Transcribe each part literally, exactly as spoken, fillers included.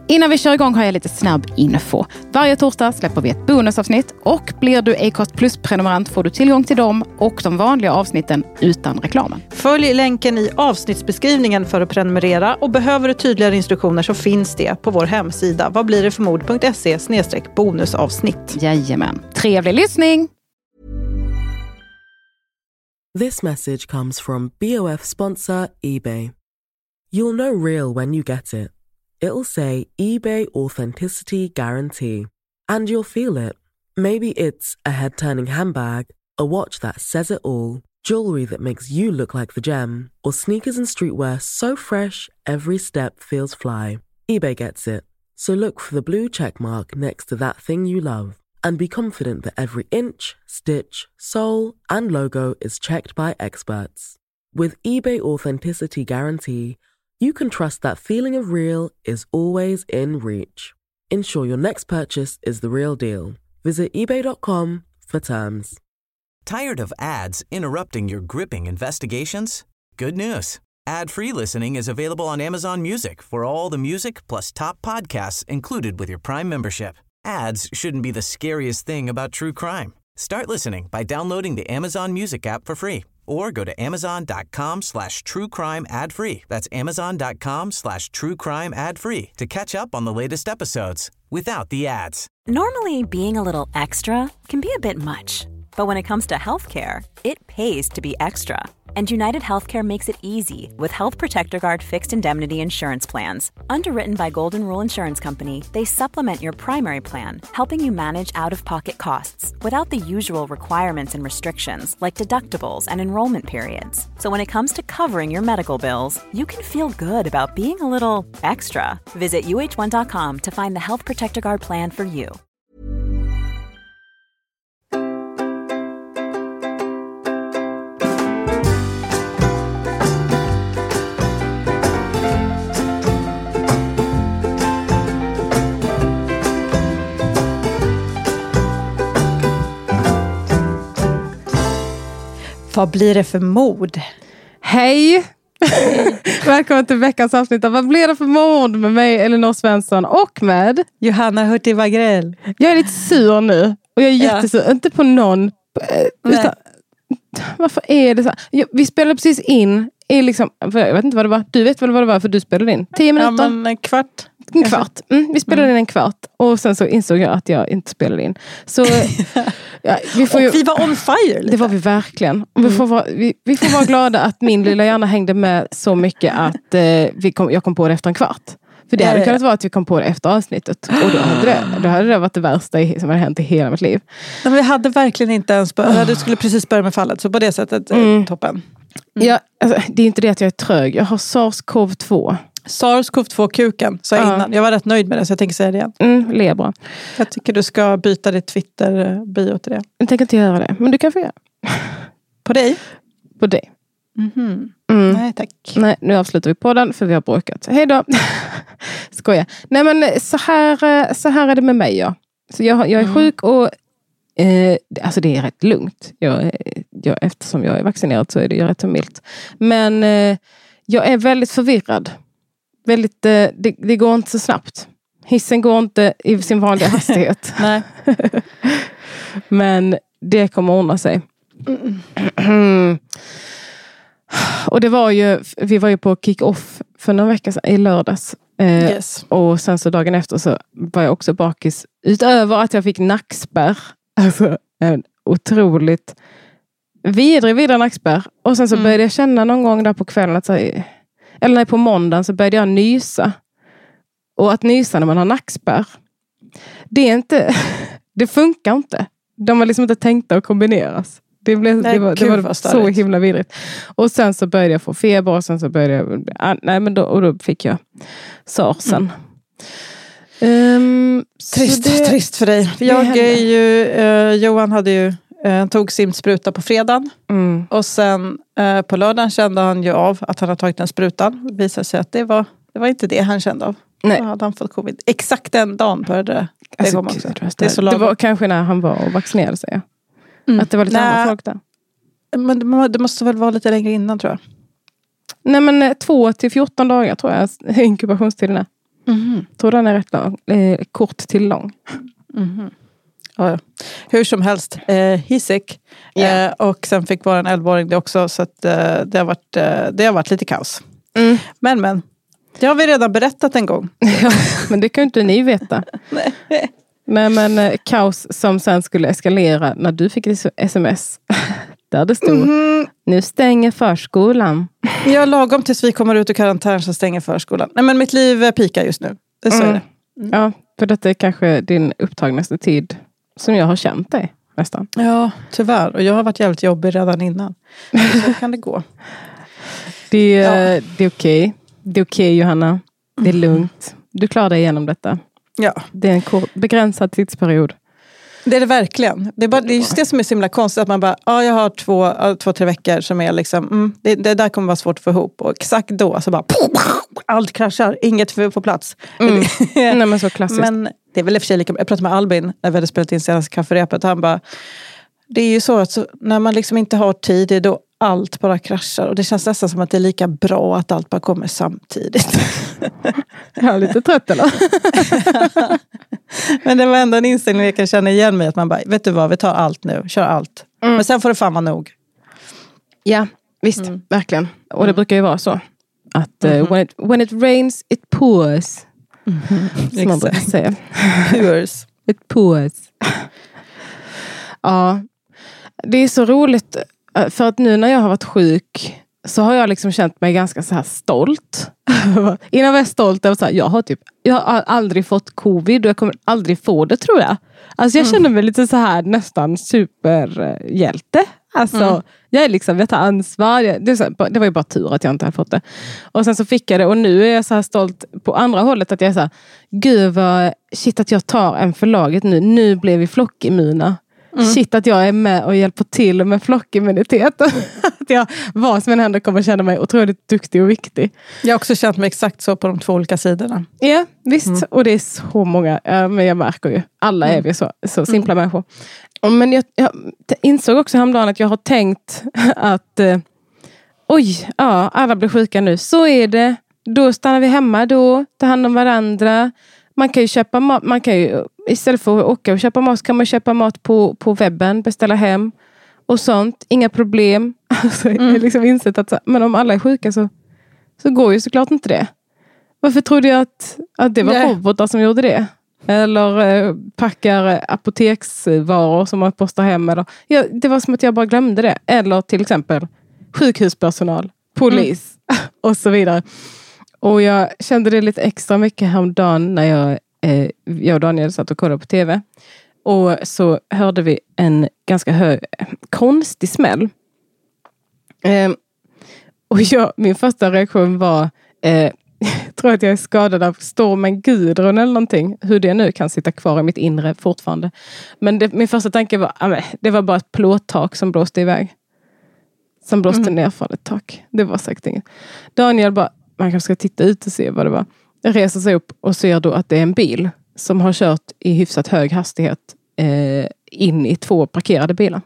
Innan vi kör igång har jag lite snabb info. Varje torsdag släpper vi ett bonusavsnitt och blir du Acast Plus-prenumerant får du tillgång till dem och de vanliga avsnitten utan reklamen. Följ länken i avsnittsbeskrivningen för att prenumerera och behöver du tydligare instruktioner så finns det på vår hemsida vad blir det för mod punkt se slash bonusavsnitt. Jajamän. Trevlig lyssning! This message comes from B O F sponsor eBay. You'll know real when you get it. It'll say eBay Authenticity Guarantee. And you'll feel it. Maybe it's a head-turning handbag, a watch that says it all, jewelry that makes you look like the gem, or sneakers and streetwear so fresh every step feels fly. eBay gets it. So look for the blue check mark next to that thing you love. And be confident that every inch, stitch, sole, and logo is checked by experts. With eBay Authenticity Guarantee, you can trust that feeling of real is always in reach. Ensure your next purchase is the real deal. Visit ebay dot com for terms. Tired of ads interrupting your gripping investigations? Good news. Ad-free listening is available on Amazon Music for all the music plus top podcasts included with your Prime membership. Ads shouldn't be the scariest thing about true crime. Start listening by downloading the Amazon Music app for free or go to amazon.com slash true crime ad free. That's amazon.com slash true crime ad free to catch up on the latest episodes without the ads. Normally, being a little extra can be a bit much, but when it comes to healthcare, it pays to be extra. And United Healthcare makes it easy with Health Protector Guard fixed indemnity insurance plans. Underwritten by Golden Rule Insurance Company, they supplement your primary plan, helping you manage out-of-pocket costs without the usual requirements and restrictions like deductibles and enrollment periods. So when it comes to covering your medical bills, you can feel good about being a little extra. Visit U H one dot com to find the Health Protector Guard plan for you. Vad blir det för mod? Hej! Välkommen till veckans avsnitt av Vad blir det för mod med mig, Elinor Svensson, och med Johanna Hurtig Wagrell. Jag är lite sur nu. Och jag är jättesur. Ja. Inte på någon. Utan, varför är det så här? Vi spelade precis in i liksom, jag vet inte vad det var. Du vet väl vad det var för du spelade in? Tio minuter? Ja, men en kvart. En kvart. Mm, vi spelade in en kvart. Och sen så insåg jag att jag inte spelade in. Så ja, vi får ju, och vi var on fire lite. Det var vi verkligen. Mm. Vi, får vara, vi, vi får vara glada att min lilla hjärna hängde med så mycket att eh, vi kom, jag kom på det efter en kvart. För det hade ja, kunnat vara att vi kom på det efter avsnittet. Och då hade det, då hade det varit det värsta som hade hänt i hela mitt liv. Men vi hade verkligen inte ens börjat. Du skulle precis börja med fallet. Så på det sättet, mm. toppen. Mm. Ja, alltså, det är inte det att jag är trög. Jag har SARS-CoV två. SARS-CoV två-kuken, sa jag ja. innan. Jag var rätt nöjd med det, så jag tänker säga det igen. Mm, le bra. Jag tycker du ska byta ditt Twitter-bio till det. Jag tänker inte göra det, men du kan få göra. På dig? På dig. Mm-hmm. Mm. Nej, tack. Nej, nu avslutar vi på den för vi har bråkat. Hej då. Skoja. Nej, men så här, så här är det med mig, ja. Så jag, jag är mm. sjuk och eh, alltså det är rätt lugnt. Jag, jag, eftersom jag är vaccinerad så är det ju rätt milt. Men eh, jag är väldigt förvirrad. Väldigt, eh, det, det går inte så snabbt. Hissen går inte i sin vanliga hastighet. Nej. Men det kommer ordna sig. Mm. Och det var ju, vi var ju på kick-off för några veckor sedan, i lördags. Eh, yes. Och sen så dagen efter så var jag också bakis. Utöver att jag fick nackspärr. Alltså en otroligt vidrig, vidrig nackspärr. Och sen så mm. började jag känna någon gång där på kvällen att så, eller nej, på måndagen så började jag nysa. Och att nysa när man har nackspärr, det är inte, det funkar inte. De var liksom inte tänkta att kombineras. Det, blev, nej, det var, det var så himla vidrigt. Och sen så började jag få feber och sen så började jag, ah, nej men då, och då fick jag sarsen. Mm. Um, trist, det, trist för dig. Jag är ju, eh, Johan hade ju eh, tog sin spruta på fredagen. Mm. Och sen eh, på lördagen kände han ju av att han har tagit den sprutan. Det visade sig att det var, det var inte det han kände av. Nej. Då hade han fått covid. Exakt den dagen började det, det alltså, komma också. Det, det, det var kanske när han var och vaccinerade sig. Mm. Att det var lite Nej. andra folk där. Men det måste väl vara lite längre innan, tror jag. Nej, men två till fjorton dagar tror jag inkubationstiden är. Mm. Tror den är rätt lång. Eh, kort till lång. Mm. Ja, ja. Hur som helst, eh, hissik. Yeah. Eh, och sen fick vara en elvaåring det också. Så att, eh, det, har varit, eh, det har varit lite kaos. Mm. Men, men. Det har vi redan berättat en gång. Ja, men det kan ju inte ni veta. Nej. Nej, men eh, kaos som sen skulle eskalera när du fick sms. Där det stod, mm. nu stänger förskolan. Ja, lagom tills vi kommer ut ur karantän så stänger förskolan. Nej, men mitt liv pikar just nu. Det så mm. är det. Mm. Ja, för detta är kanske din upptagnaste tid som jag har känt dig nästan. Ja, tyvärr. Och jag har varit jävligt jobbig redan innan. Så kan det gå. Det, ja. det är okej. Det är okej, Johanna. Det är lugnt. Du klarar dig igenom detta. Ja. Det är en kort, begränsad tidsperiod. Det är det verkligen. Det är, bara, det är just det som är så himla konstigt. Att man bara, ja jag har två, två, tre veckor som är liksom, mm, det, det där kommer vara svårt att få ihop. Och exakt då så bara, allt kraschar, inget på plats. Mm. Nej, men så klassiskt. Men det är väl i och för sig lika, jag pratade med Albin när vi hade spelat in senaste kafferepet. Han bara, det är ju så att så, när man liksom inte har tid, det är då allt bara kraschar. Och det känns nästan som att det är lika bra att allt bara kommer samtidigt. Jag är lite trött eller? Men det var ändå en inställning jag kan känna igen mig. Att man bara, vet du vad, vi tar allt nu. Kör allt. Mm. Men sen får det fan vara nog. Ja, visst. Mm. Verkligen. Och det mm. brukar ju vara så. Att uh, mm-hmm. when, it, when it rains, it pours. Mm-hmm. Som man brukar säga. Pours. It pours. Ja. Det är så roligt. För att nu när jag har varit sjuk så har jag liksom känt mig ganska så här stolt. Innan var jag stolt över så här, jag har typ jag har aldrig fått covid och jag kommer aldrig få det, tror jag. Alltså jag känner mig lite så här nästan superhjälte. Alltså mm. jag är liksom, jag tar ansvar. Jag, det, så, det var ju bara tur att jag inte hade fått det. Och sen så fick jag det och nu är jag så här stolt på andra hållet att jag är så här, gud vad shit att jag tar en för laget nu. Nu blev vi flockimmuna. Mm. Shit att jag är med och hjälper till med flockimmunitet. Att jag vad som än händer kommer känna mig otroligt duktig och viktig. Jag har också känt mig exakt så på de två olika sidorna. Ja, visst. Mm. Och det är så många. Ja, men jag märker ju. Alla är vi så, så simpla mm. människor. Men jag, jag insåg också häromdagen att jag har tänkt att eh, oj, ja, alla blir sjuka nu. Så är det. Då stannar vi hemma då. Tar hand om varandra. Man kan ju köpa mat, man kan ju, istället för att åka och köpa mat kan man köpa mat på, på webben, beställa hem och sånt, inga problem. Alltså, mm. Jag har liksom insett att men om alla är sjuka så, så går ju såklart inte det. Varför trodde jag att, att det var Nej. robotar som gjorde det? Eller eh, packar apoteksvaror som man postar hem. Eller, ja, det var som att jag bara glömde det. Eller till exempel sjukhuspersonal, polis mm. och så vidare. Och jag kände det lite extra mycket häromdagen när jag, eh, jag och Daniel satt och kollade på tv. Och så hörde vi en ganska hög, konstig smäll. Eh, och jag, min första reaktion var, eh, jag tror att jag är skadad av stormen Gudrun eller någonting. Hur det nu kan sitta kvar i mitt inre fortfarande. Men det, min första tanke var, ah, det var bara ett plåttak som blåste iväg. Som blåste mm. ner från ett tak. Det var sagt inget. Daniel bara, man kanske ska titta ut och se vad det var. Jag reser sig upp och ser då att det är en bil som har kört i hyfsat hög hastighet eh, in i två parkerade bilar.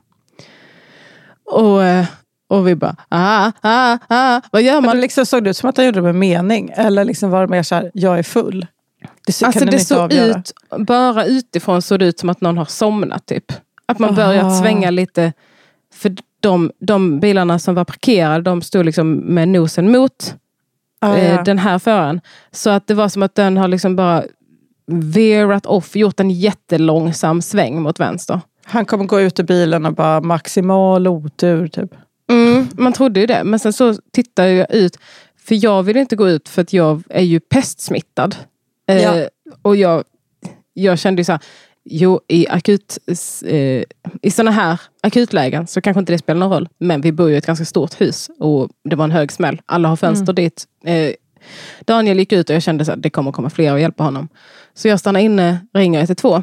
Och, eh, och vi bara, ah, ah, ah, vad gör man? Men det liksom såg det ut som att han gjorde det med mening. Eller liksom var det mer så här, jag är full. Det så, alltså det såg ut, bara utifrån såg det ut som att någon har somnat typ. Att man börjat svänga lite. För de, de bilarna som var parkerade, de stod liksom med nosen mot Ah, ja. den här föraren. Så att det var som att den har liksom bara veerat off, gjort en jättelångsam sväng mot vänster. Han kommer gå ut i bilen och bara maximal otur typ. Mm, man trodde ju det. Men sen så tittar jag ut. För jag vill inte gå ut för att jag är ju pestsmittad. Ja. Eh, och jag, jag kände ju så här, jo, i akut eh, i såna här akutlägen så kanske inte det spelar någon roll. Men vi bor ju i ett ganska stort hus och det var en hög smäll. Alla har fönster mm. dit. Eh, Daniel gick ut och jag kände att det kommer komma fler och hjälpa honom. Så jag stannade inne, ringer ett ett två.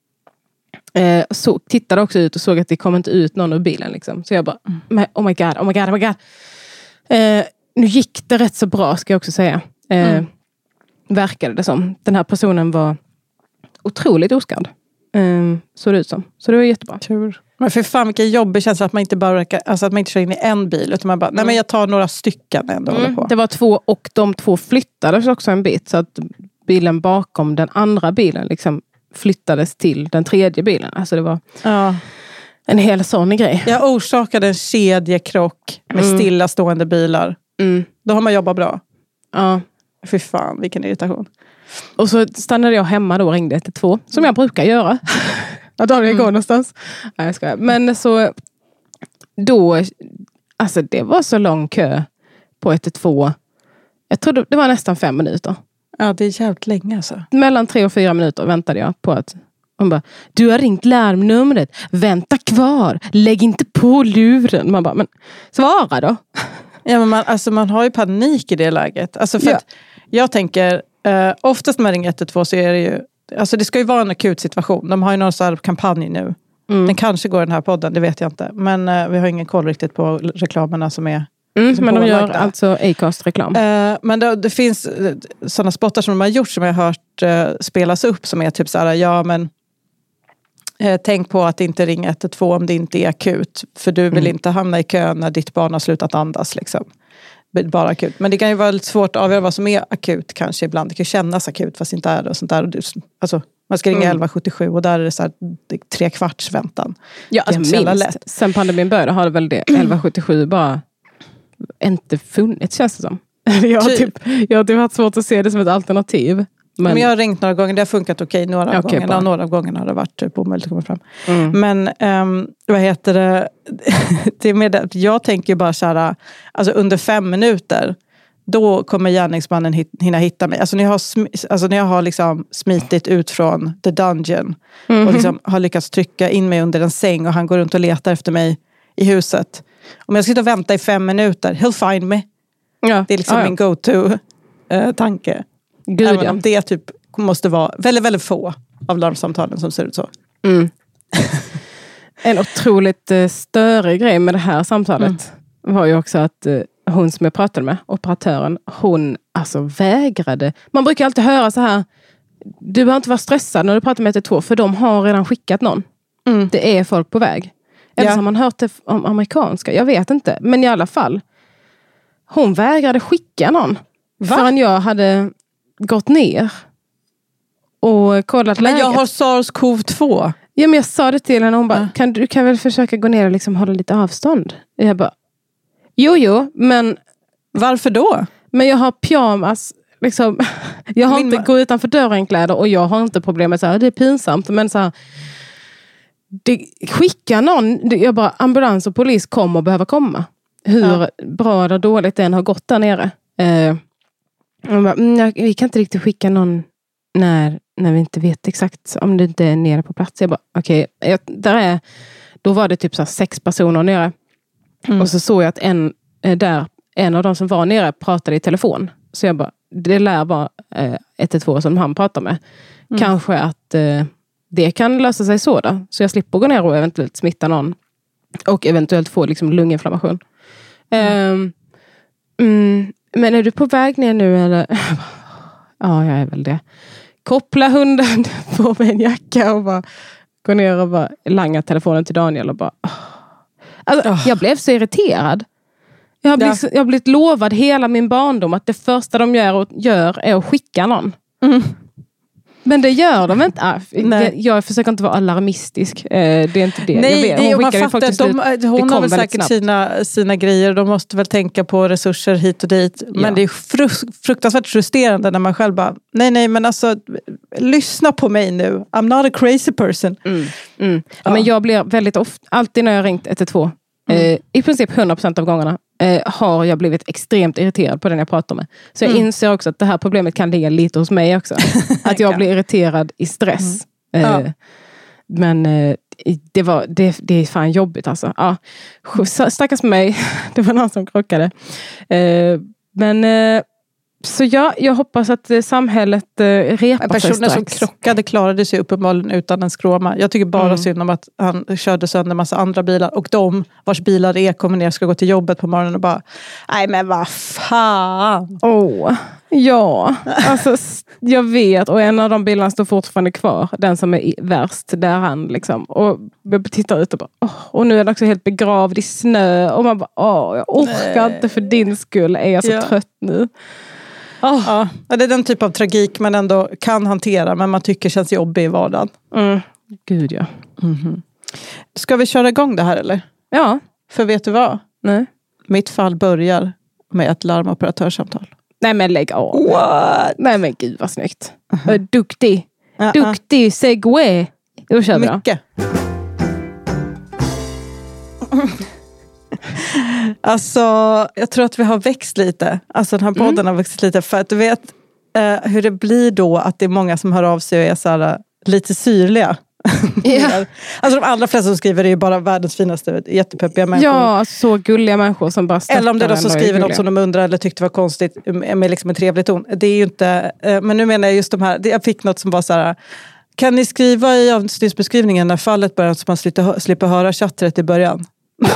Eh, så tittade också ut och såg att det kom inte ut någon ur bilen. Liksom. Så jag bara, mm. oh my god, oh my god, oh my god. Eh, nu gick det rätt så bra, ska jag också säga. Eh, mm. Verkade det som. Den här personen var otroligt oskadd. Um, så det ut som. Så det var jättebra. Tur. Men för fan vilken jobb känns att man inte bara alltså att man inte kör in i en bil utan man bara, mm. nej men jag tar några stycken ändå mm. håller på. Det var två och de två flyttades också en bit så att bilen bakom den andra bilen liksom flyttades till den tredje bilen. Alltså det var ja. en hel sån grej. Jag orsakade en kedjekrock med mm. stillastående bilar. Mm. Då har man jobbat bra. Ja. Fy fan, vilken irritation. Och så stannade jag hemma då och ringde ett ett två. Som jag brukar göra. Ja, då har jag mm. går någonstans. Nej, jag skojar. Men så då, alltså det var så lång kö på ett ett två. Jag tror det var nästan fem minuter. Ja, det är jävligt länge alltså. Mellan tre och fyra minuter väntade jag på att hon bara, du har ringt larmnumret. Vänta kvar. Lägg inte på luren. Man bara, men svara då. Ja, men man, alltså man har ju panik i det läget. Alltså för ja. att jag tänker, eh, oftast när man ringer ett ett två så är det ju, alltså det ska ju vara en akut situation. De har ju någon sån här kampanj nu. Mm. Den kanske går den här podden, det vet jag inte. Men eh, vi har ingen koll riktigt på reklamerna som är mm, som men de gör alltså Acast-reklam. Eh, men det, det finns sådana spottar som de har gjort som jag har hört eh, spelas upp som är typ så här, ja men eh, tänk på att inte ringa ett ett två om det inte är akut. För du vill mm. inte hamna i kön när ditt barn har slutat andas liksom. Bara akut. Men det kan ju vara lite svårt att avgöra vad som är akut kanske ibland. Det kan kännas akut fast inte är det och sånt där. Alltså, man ska ringa mm. elva sjuttiosju och där är det så här det är tre kvarts väntan. Ja, alltså minst. Lätt. Sen pandemin började har det väl det elva sjuttiosju bara inte funnits, känns det som. jag, har typ, jag har typ haft svårt att se det som ett alternativ. Men, men jag har ringt några gånger, det har funkat okej några okay, gånger. Bara. Några gånger har det varit typ omöjligt att komma fram. Mm. Men um, vad heter det? det är med det, jag tänker bara så här, alltså under fem minuter då kommer gärningsmannen hit, hinna hitta mig. Alltså när jag har, sm- alltså när jag har liksom smitit ut från the dungeon mm-hmm. och liksom har lyckats trycka in mig under en säng och han går runt och letar efter mig i huset. Om jag ska sitta och vänta i fem minuter, he'll find me. Ja. Det är liksom ah, ja. min go-to-tanke. Gud, även ja. om det typ måste vara väldigt, väldigt få av larmsamtalen som ser ut så. Mm. En otroligt uh, större grej med det här samtalet mm. var ju också att uh, hon som jag pratade med, operatören, hon alltså vägrade. Man brukar alltid höra så här, du behöver inte vara stressad när du pratar med ett ett två för de har redan skickat någon. Mm. Det är folk på väg. Eller ja. så har man hört det om amerikanska, jag vet inte. Men i alla fall, hon vägrade skicka någon. Va? Förrän jag hade gått ner och kollat men läget. Men jag har SARS-CoV två. Ja, men jag sa det till henne och hon bara, ja. kan, du kan väl försöka gå ner och liksom hålla lite avstånd? Och jag bara, jo, jo, men... Varför då? Men jag har pyjamas, liksom... Jag har Min inte ma- gå utanför dörren kläder och jag har inte problem med så här, det är pinsamt, men så här... Det, skicka någon, jag bara, ambulans och polis kommer och behöver komma. Hur ja. bra eller dåligt den har gått där nere. Eh, bara, mm, vi kan inte riktigt skicka någon när, när vi inte vet exakt om det inte är nere på plats. Jag bara, okej, okay, där är, då var det typ så här sex personer nere. Mm. Och så såg jag att en, där, en av de som var nere pratade i telefon. Så jag bara, det lär vara eh, ett ett två som han pratar med. Mm. Kanske att eh, det kan lösa sig så då. Så jag slipper gå ner och eventuellt smitta någon. Och eventuellt få liksom lunginflammation. Mm. Um, mm, men är du på väg ner nu eller? Ja, jag är väl det. Koppla hunden på med en jacka och bara gå ner och bara langa telefonen till Daniel och bara... Alltså, oh. Jag blev så irriterad. Jag har, blivit, ja. jag har blivit lovad hela min barndom att det första de gör, och gör är att skicka någon. Mm. Men det gör de inte. Ah, jag, jag försöker inte vara alarmistisk. Eh, det är inte det. Nej, jag vet. Hon, det, man fattar, de, ut, hon har väl säkert sina, sina grejer. De måste väl tänka på resurser hit och dit. Men ja. det är fru- fruktansvärt frustrerande när man själv bara, nej, nej, men alltså, lyssna på mig nu. I'm not a crazy person. Mm. Mm. Ja. Men jag blir väldigt ofta, alltid när jag har ringt ett ett två, mm. eh, i princip hundra procent av gångerna, eh, har jag blivit extremt irriterad på den jag pratar med. Så jag mm. inser också att det här problemet kan ligga lite hos mig också. Att jag blir irriterad i stress. Mm. Eh, ja. Men eh, det, var, det, det är fan jobbigt alltså. Ja, stackars mig. Det var någon som krockade. Eh, men... Eh, Så jag, jag hoppas att samhället eh, repar sig strax. Personer som krockade klarade sig uppenbarligen utan en skråma. Jag tycker bara mm. synd om att han körde sönder en massa andra bilar. Och de vars bilar är kommer ner ska gå till jobbet på morgonen och bara, nej men vad fan. Åh, oh, ja. Alltså, jag vet. Och en av de bilarna står fortfarande kvar. Den som är värst, där han liksom. Och jag tittar ut och bara, oh, och nu är den också helt begravd i snö. Och man bara, åh, oh, jag orkar nej. inte för din skull. Är jag så ja. trött nu. Oh. Ja, det är den typ av tragik man ändå kan hantera, men man tycker känns jobbig i vardagen. Mm. Gud, ja. Mm-hmm. Ska vi köra igång det här, eller? Ja. För vet du vad? Nej. Mitt operatörssamtal börjar med ett larmoperatörssamtal. Nej, men lägg av. What? Nej, men gud vad snyggt. Uh-huh. Duktig. Uh-uh. Duktig segway. Då kör vi då. Mycket. Alltså, jag tror att vi har växt lite. Alltså den här podden mm. har växt lite. För att du vet uh, hur det blir då att det är många som hör av sig och är så här, uh, lite syrliga. Yeah. Alltså de allra flesta som skriver är ju bara världens finaste, jättepeppiga människor. Ja, så gulliga människor som bara stöttar. Eller om det är de som skriver något som de undrar eller tyckte var konstigt med liksom en trevlig ton. Det är ju inte, men nu menar jag just de här, jag fick något som var så här: kan ni skriva i avsnittsbeskrivningen när fallet börjar så man slipper, slipper höra chattret i början?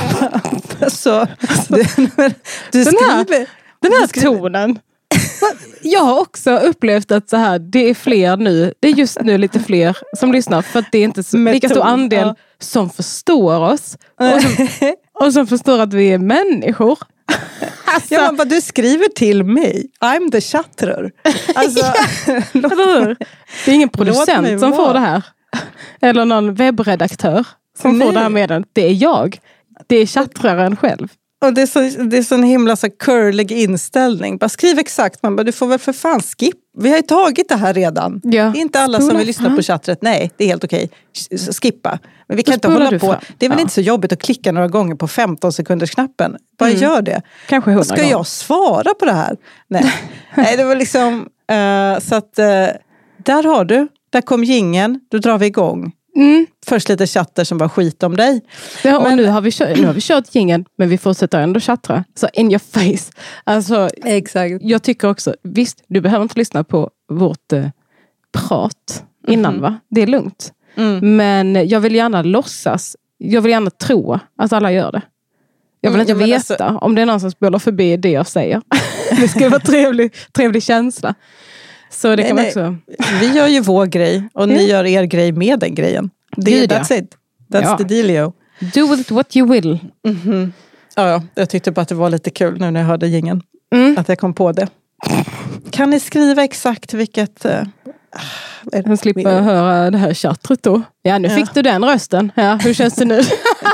Så, du, du den här, skriver, den här du skriver. tonen. Jag har också upplevt att så här, det är fler nu. Det är just nu lite fler som lyssnar. För att det är inte så, lika stor andel ja. som förstår oss. Och som, och som förstår att vi är människor. Alltså, ja, man bara, du skriver till mig. I'm the chattrör. Alltså, ja, det är ingen producent som får det här. Eller någon webbredaktör som Nej. får det här med. Det är jag. Det är chattraren själv. Och det är så, det är så en himla så curlig inställning. Bara skriv exakt. Man bara, du får väl för fan skip. Vi har ju tagit det här redan. Ja. Det är inte alla Spola som vill lyssna fram. på chattret. Nej, det är helt okej. Skippa. Men vi kan inte hålla på. Fram. Det är väl ja. inte så jobbigt att klicka några gånger på femton sekunders knappen. Bara mm. gör det. Kanske hundra Ska gånger. jag svara på det här? Nej, Nej det var liksom... Uh, så att... Uh, där har du. Där kom jingeln. Då drar vi igång. Mm. Först lite chatter som bara skit om dig. Ja, och men, nu, har vi kört, nu har vi kört jingeln, men vi fortsätter ändå chattra. Så in your face. Alltså, exakt. Jag tycker också, visst, du behöver inte lyssna på vårt eh, prat innan mm. va? Det är lugnt. Mm. Men jag vill gärna låtsas, jag vill gärna tro att alla gör det. Jag vill mm, inte veta alltså, om det är någon som spelar förbi det jag säger. Det ska vara trevlig, trevlig känsla. Så det nej, kan man också... Vi gör ju vår grej och ni gör er grej med den grejen. Det, that's it. That's ja. the dealio. Do with what you will. Mm-hmm. Ja, ja, jag tyckte bara att det var lite kul nu när jag hörde jingeln. Mm. Att jag kom på det. Kan ni skriva exakt vilket... Uh, jag slipper min... höra det här chattret då. Ja, nu ja. fick du den rösten. Ja, hur känns det nu?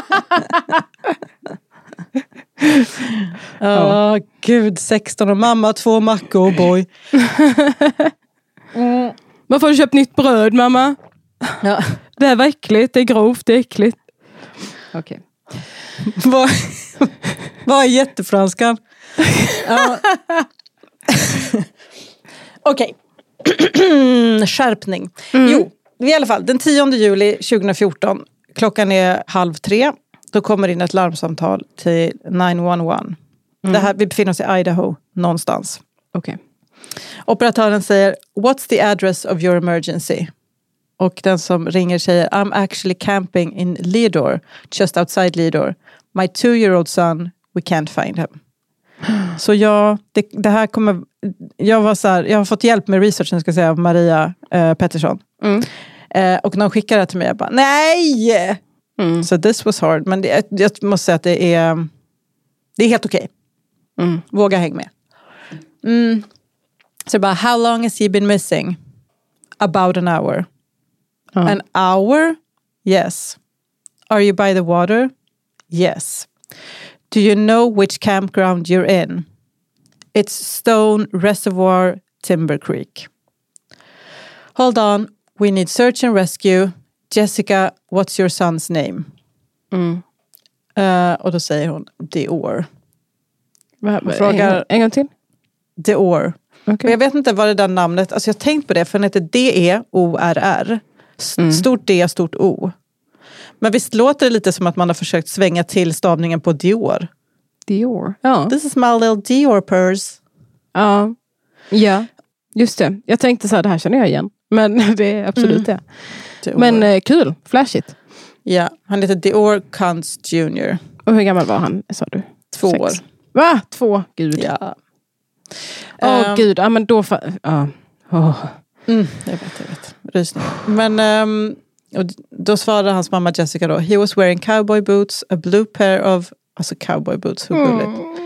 Ja, oh, gud, sexton och mamma, två mackor, boy. Mm. Varför har du köpt nytt bröd, mamma? Ja. Det är äckligt, det är grovt, det är äckligt. Okej. Okay. Vad, vad är jättefranskan? Ja. Okej. Okay. Skärpning. Mm. Jo, i alla fall, den tionde juli tjugohundrafjorton, klockan är halv tre. Då kommer in ett larmsamtal till nio ett ett. Mm. Det här, vi befinner oss i Idaho, någonstans. Okay. Operatören säger, what's the address of your emergency? Och den som ringer säger, I'm actually camping in Leador, just outside Leador. My two-year-old son, we can't find him. Så jag, det, det här kommer, jag var så här, jag har fått hjälp med researchen, ska jag säga, av Maria eh, Pettersson. Mm. Eh, och när hon skickade det till mig, jag bara, nej! Mm. Så so this was hard. Men det, jag måste säga att det är det är helt okej. Okay. Mm. Våga häng med. Mm. Så bara, how long has he been missing? About an hour. Uh. An hour? Yes. Are you by the water? Yes. Do you know which campground you're in? It's Stone Reservoir, Timber Creek. Hold on. We need search and rescue. Jessica, what's your son's name? Mm. Uh, och då säger hon Dior. Hon frågar, en, en gång till? Dior. Okay. Men jag vet inte vad det där namnet, alltså jag har tänkt på det, för den heter D E O R R. S- mm. Stort D, stort O. Men visst låter det lite som att man har försökt svänga till stavningen på Dior? Dior, ja. This is my little Dior purse. Ja, ja. Just det. Jag tänkte så här, det här känner jag igen. Men det är absolut mm. det. Dior. Men eh, kul, flashigt. Ja, han heter Dior Kuntz junior Och hur gammal var han, sa du? Två Sex. år. Va? Två? Gud. Ja. Åh oh, um, gud, ja men då... Fa- uh. oh. mm, jag vet, jag vet. Rysning. Men um, och då svarade hans mamma Jessica då, he was wearing cowboy boots, a blue pair of... Alltså cowboy boots, hur gulligt. Mm.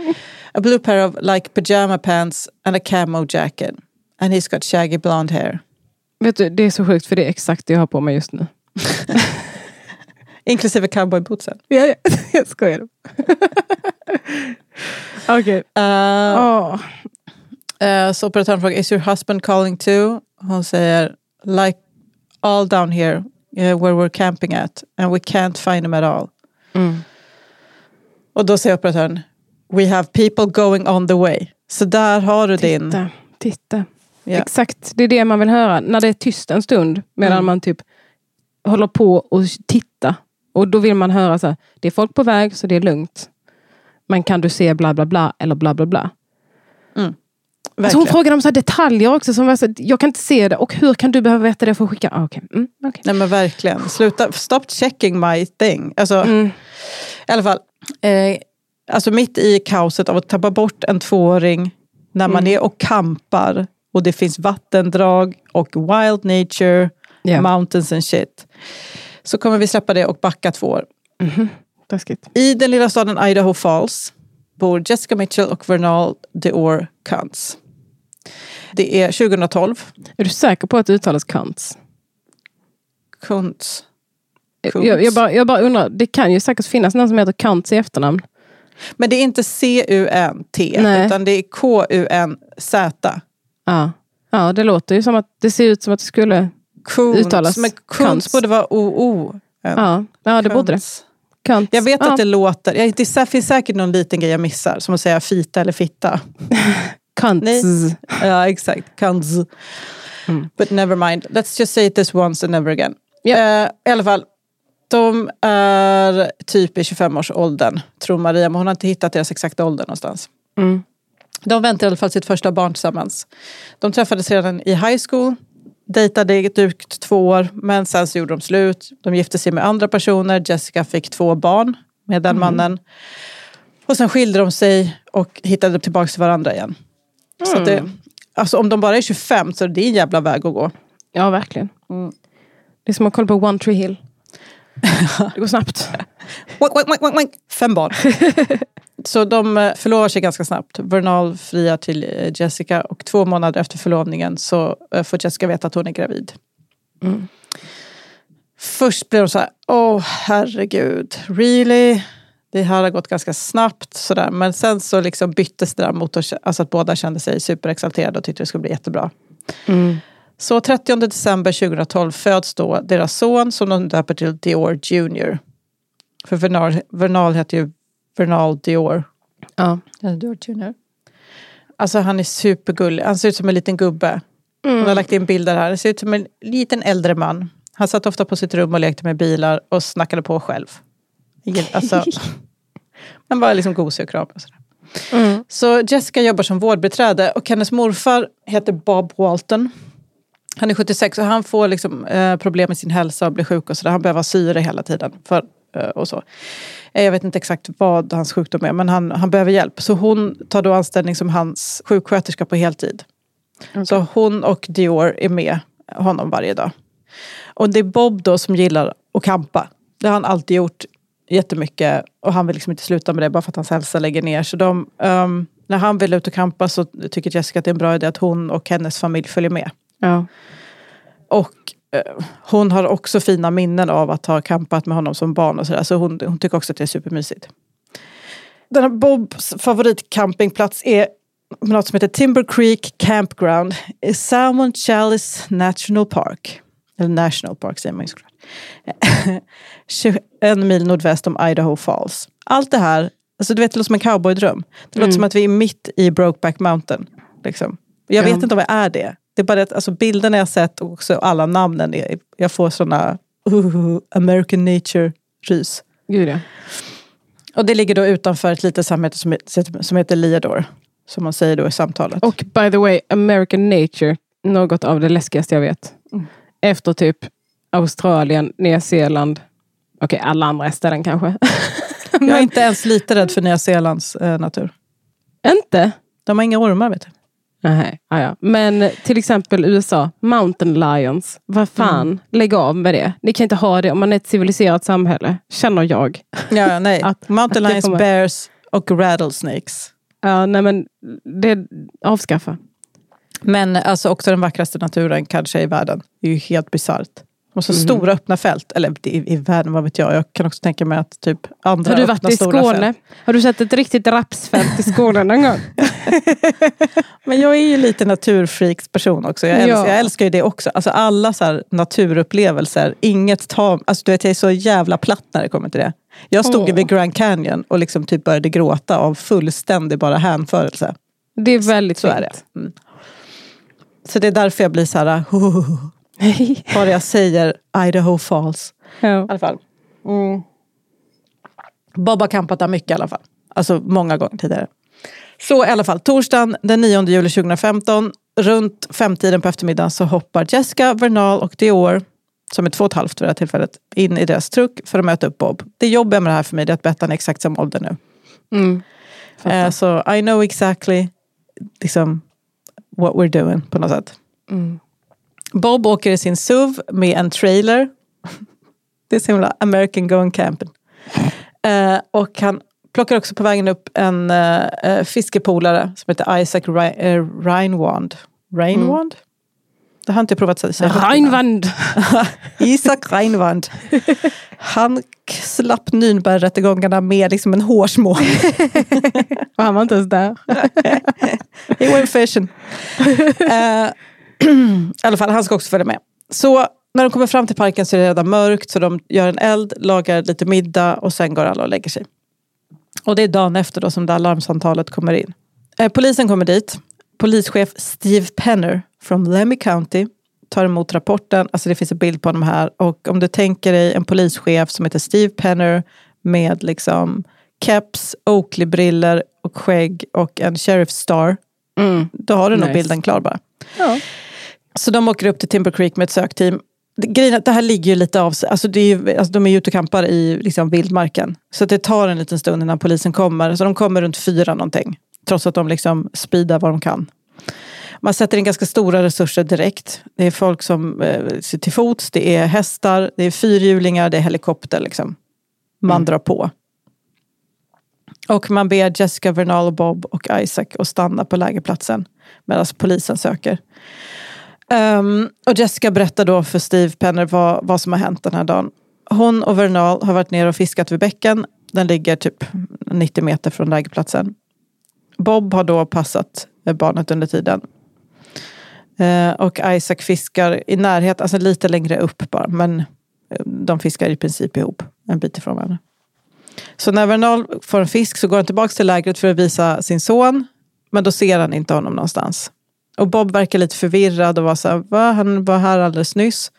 A blue pair of like pajama pants and a camo jacket. And he's got shaggy blonde hair. Vet du, det är så sjukt för det är exakt det jag har på mig just nu. Inklusive cowboybootsen. Ja, ja. Jag skojar. Okej. Okay. Uh, oh. uh, så operatören frågar, is your husband calling too? Hon säger, like all down here uh, where we're camping at. And we can't find him at all. Mm. Och då säger operatören, we have people going on the way. Så där har du titta, din... Titta. Yeah. Exakt, det är det man vill höra. När det är tyst en stund. Medan mm. man typ håller på och tittar. Och då vill man höra så här, det är folk på väg så det är lugnt. Men kan du se bla bla bla eller bla bla bla. Mm. Alltså hon frågar om så här detaljer också. Som var så, jag kan inte se det. Och hur kan du behöva veta det för att skicka? Ah, okay. Mm, okay. Nej men verkligen. Sluta, stop checking my thing. Alltså, mm. i alla fall. Eh, alltså mitt i kaoset av att tappa bort en tvååring. När man mm. är och kampar. Och det finns vattendrag och wild nature. Yeah. Mountains and shit. Så kommer vi släppa det och backa två år. Mm-hmm. Taskigt. I den lilla staden Idaho Falls bor Jessica Mitchell och Vernal DeOr Kuntz. Det är tjugohundratolv. Är du säker på att det uttalas Kuntz? Kuntz. Jag, jag, bara, jag bara undrar, det kan ju säkert finnas någon som heter Kuntz i efternamn. Men det är inte C U N T Nej. Utan det är K U N Z. Ja. Ja, det låter ju som att det ser ut som att det skulle Kuntz, uttalas. Men Kuntz borde vara O O. Ja, ja, det borde det. Kuntz. Jag vet ja. att det låter, ja, det finns säkert någon liten grej jag missar, som att säga fita eller fitta. Kuntz. Nej. Ja, exakt. Kuntz. Mm. But never mind. Let's just say it this once and never again. Yep. Uh, I alla fall, de är typ i tjugofem-årsåldern, tror Maria, men hon har inte hittat deras exakta ålder någonstans. Mm. De väntar i alla fall sitt första barn tillsammans. De träffades redan i high school, dejtade drygt två år, men sen så gjorde de slut. De gifte sig med andra personer. Jessica fick två barn med den mm. mannen. Och sen skilde de sig och hittade tillbaka till varandra igen. Mm. Så att det, alltså om de bara är tjugofem så är det en jävla väg att gå. Ja, verkligen. Mm. Det är som att kolla på One Tree Hill. Det går snabbt. Fem barn. Så de förlovar sig ganska snabbt. Vernal friar till Jessica och två månader efter förlovningen så får Jessica veta att hon är gravid. Mm. Först blir de så här, åh oh, herregud, really? Det här har gått ganska snabbt sådär. Men sen så liksom byttes det där mot att, alltså att båda kände sig superexalterade och tyckte det skulle bli jättebra. Mm. Så trettionde december tjugohundratolv föds då deras son som de döper till DeOr junior För Vernal, Vernal heter ju Vernal DeOr. Ja. DeOr junior Alltså han är supergullig. Han ser ut som en liten gubbe. Mm. Hon har lagt in bilder här. Han ser ut som en liten äldre man. Han satt ofta på sitt rum och lekte med bilar och snackade på själv. Alltså, man var liksom gosig och kram och sådär. Mm. Så Jessica jobbar som vårdbiträde och hennes morfar heter Bob Walton. Han är sjuttiosex och han får liksom, eh, problem med sin hälsa och blir sjuk och sådär. Han behöver ha syre hela tiden för, eh, och så. Jag vet inte exakt vad hans sjukdom är, men han, han behöver hjälp. Så hon tar då anställning som hans sjuksköterska på heltid. Okay. Så hon och DeOr är med honom varje dag. Och det är Bob då som gillar att kampa. Det har han alltid gjort jättemycket. Och han vill liksom inte sluta med det bara för att hans hälsa lägger ner. Så de, um, när han vill ut och kampa så tycker Jessica att det är en bra idé att hon och hennes familj följer med. Ja. Och uh, hon har också fina minnen av att ha kampat med honom som barn och sådär. Så hon, hon tycker också att det är supermysigt. Den här Bobs favoritcampingplats är något som heter Timber Creek Campground i Salmon Chalice National Park. Eller National Park säger man ju såklart. tjugoen mil nordväst om Idaho Falls. Allt det här, alltså du vet, det låter som en cowboydröm. Det låter mm. som att vi är mitt i Brokeback Mountain. Liksom. Jag vet ja. inte om jag är det. Det är bara att alltså, bilderna jag sett och också alla namnen, är, jag får såna uh, American Nature-rys. Gud ja. Och det ligger då utanför ett litet samhälle som, som heter Leador. Som man säger då i samtalet. Och by the way, American Nature, något av det läskigaste jag vet. Mm. Efter typ Australien, Nya Zeeland. Okej, okay, alla andra ställen kanske. Jag är inte ens lite rädd för Nya Zeelands eh, natur. Inte? De har inga ormar, vet du. Nej, ah, ja. Men till exempel U S A, Mountain Lions. Vad fan, mm. lägg av med det. Ni kan inte ha det om man är ett civiliserat samhälle. Känner jag. Ja, nej. att, Mountain att Lions, kommer... bears och rattlesnakes. Ja, nej men det avskaffa. Men alltså också den vackraste naturen kanske i världen. Det är ju helt bisarrt. Och så mm. stora öppna fält. Eller i, i världen, vad vet jag. Jag kan också tänka mig att typ andra Har du varit i Skåne? Fält. Har du sett ett riktigt rapsfält i Skåne någon gång? Men jag är ju lite naturfreaks-person också. Jag älskar, ja. jag älskar ju det också. Alltså alla så här naturupplevelser. Inget tar... Alltså du vet, jag är så jävla platt när det kommer till det. Jag stod oh. vid Grand Canyon och liksom typ började gråta av fullständig bara hänförelse. Det är väldigt så är det. Mm. Så det är därför jag blir så här... Oh, bara jag säger Idaho Falls. Ja. I alla fall. Mm. Bob har campat där mycket i alla fall. Alltså många gånger tidigare. Så i alla fall, torsdagen den nionde juli tjugohundrafemton. Runt femtiden på eftermiddagen så hoppar Jessica, Vernal och Dior, som är två och ett halvt för det här tillfället, in i deras truck för att möta upp Bob. Det jobbar med det här för mig, det är att Bettan är exakt samma ålder nu. Mm. Eh, så I know exactly liksom, what we're doing på något sätt. Mm. Bob åker i sin S U V med en trailer. Det är så himla American going camping. Eh, och han plockar också på vägen upp en uh, fiskepolare som heter Isaac Reinwand. Reinwand? Mm. Det har inte provat att säga. Reinwand! Isaac Reinwand. Han slapp Nürnberg-rättegångarna med liksom en hårsmån. Och han var inte ens där. He went fishing. Uh, I alla fall, han ska också följa med. Så när de kommer fram till parken så är det redan mörkt. Så de gör en eld, lagar lite middag och sen går alla och lägger sig. Och det är dagen efter då som det alarmsamtalet kommer in. Eh, polisen kommer dit. Polischef Steve Penner från Lemhi County tar emot rapporten. Alltså det finns en bild på honom här. Och om du tänker dig en polischef som heter Steve Penner med liksom caps, Oakley-briller och skägg och en sheriff star. Mm. Då har du nice. nog bilden klar bara. Ja. Så de åker upp till Timber Creek med ett sökteam. Grejen är att det här ligger ju lite av sig. Alltså, det är ju, alltså de är ju ute och campar i liksom vildmarken. Så det tar en liten stund innan polisen kommer. Så de kommer runt fyra någonting. Trots att de liksom speedar vad de kan. Man sätter in ganska stora resurser direkt. Det är folk som eh, ser till fots. Det är hästar. Det är fyrhjulingar. Det är helikopter liksom. Man mm. drar på. Och man ber Jessica, Vernal och Bob och Isaac att stanna på lägerplatsen. Medan polisen söker. Um, och Jessica berättar då för Steve Penner vad, vad som har hänt den här dagen. Hon och Vernal har varit ner och fiskat vid bäcken. Den ligger typ nittio meter från lägerplatsen. Bob har då passat barnet under tiden. Uh, och Isaac fiskar i närhet, alltså lite längre upp bara. Men de fiskar i princip ihop en bit ifrån varandra. Så när Vernal får en fisk så går han tillbaka till lägret för att visa sin son. Men då ser han inte honom någonstans. Och Bob verkar lite förvirrad och var så här, va? Han var här alldeles nyss.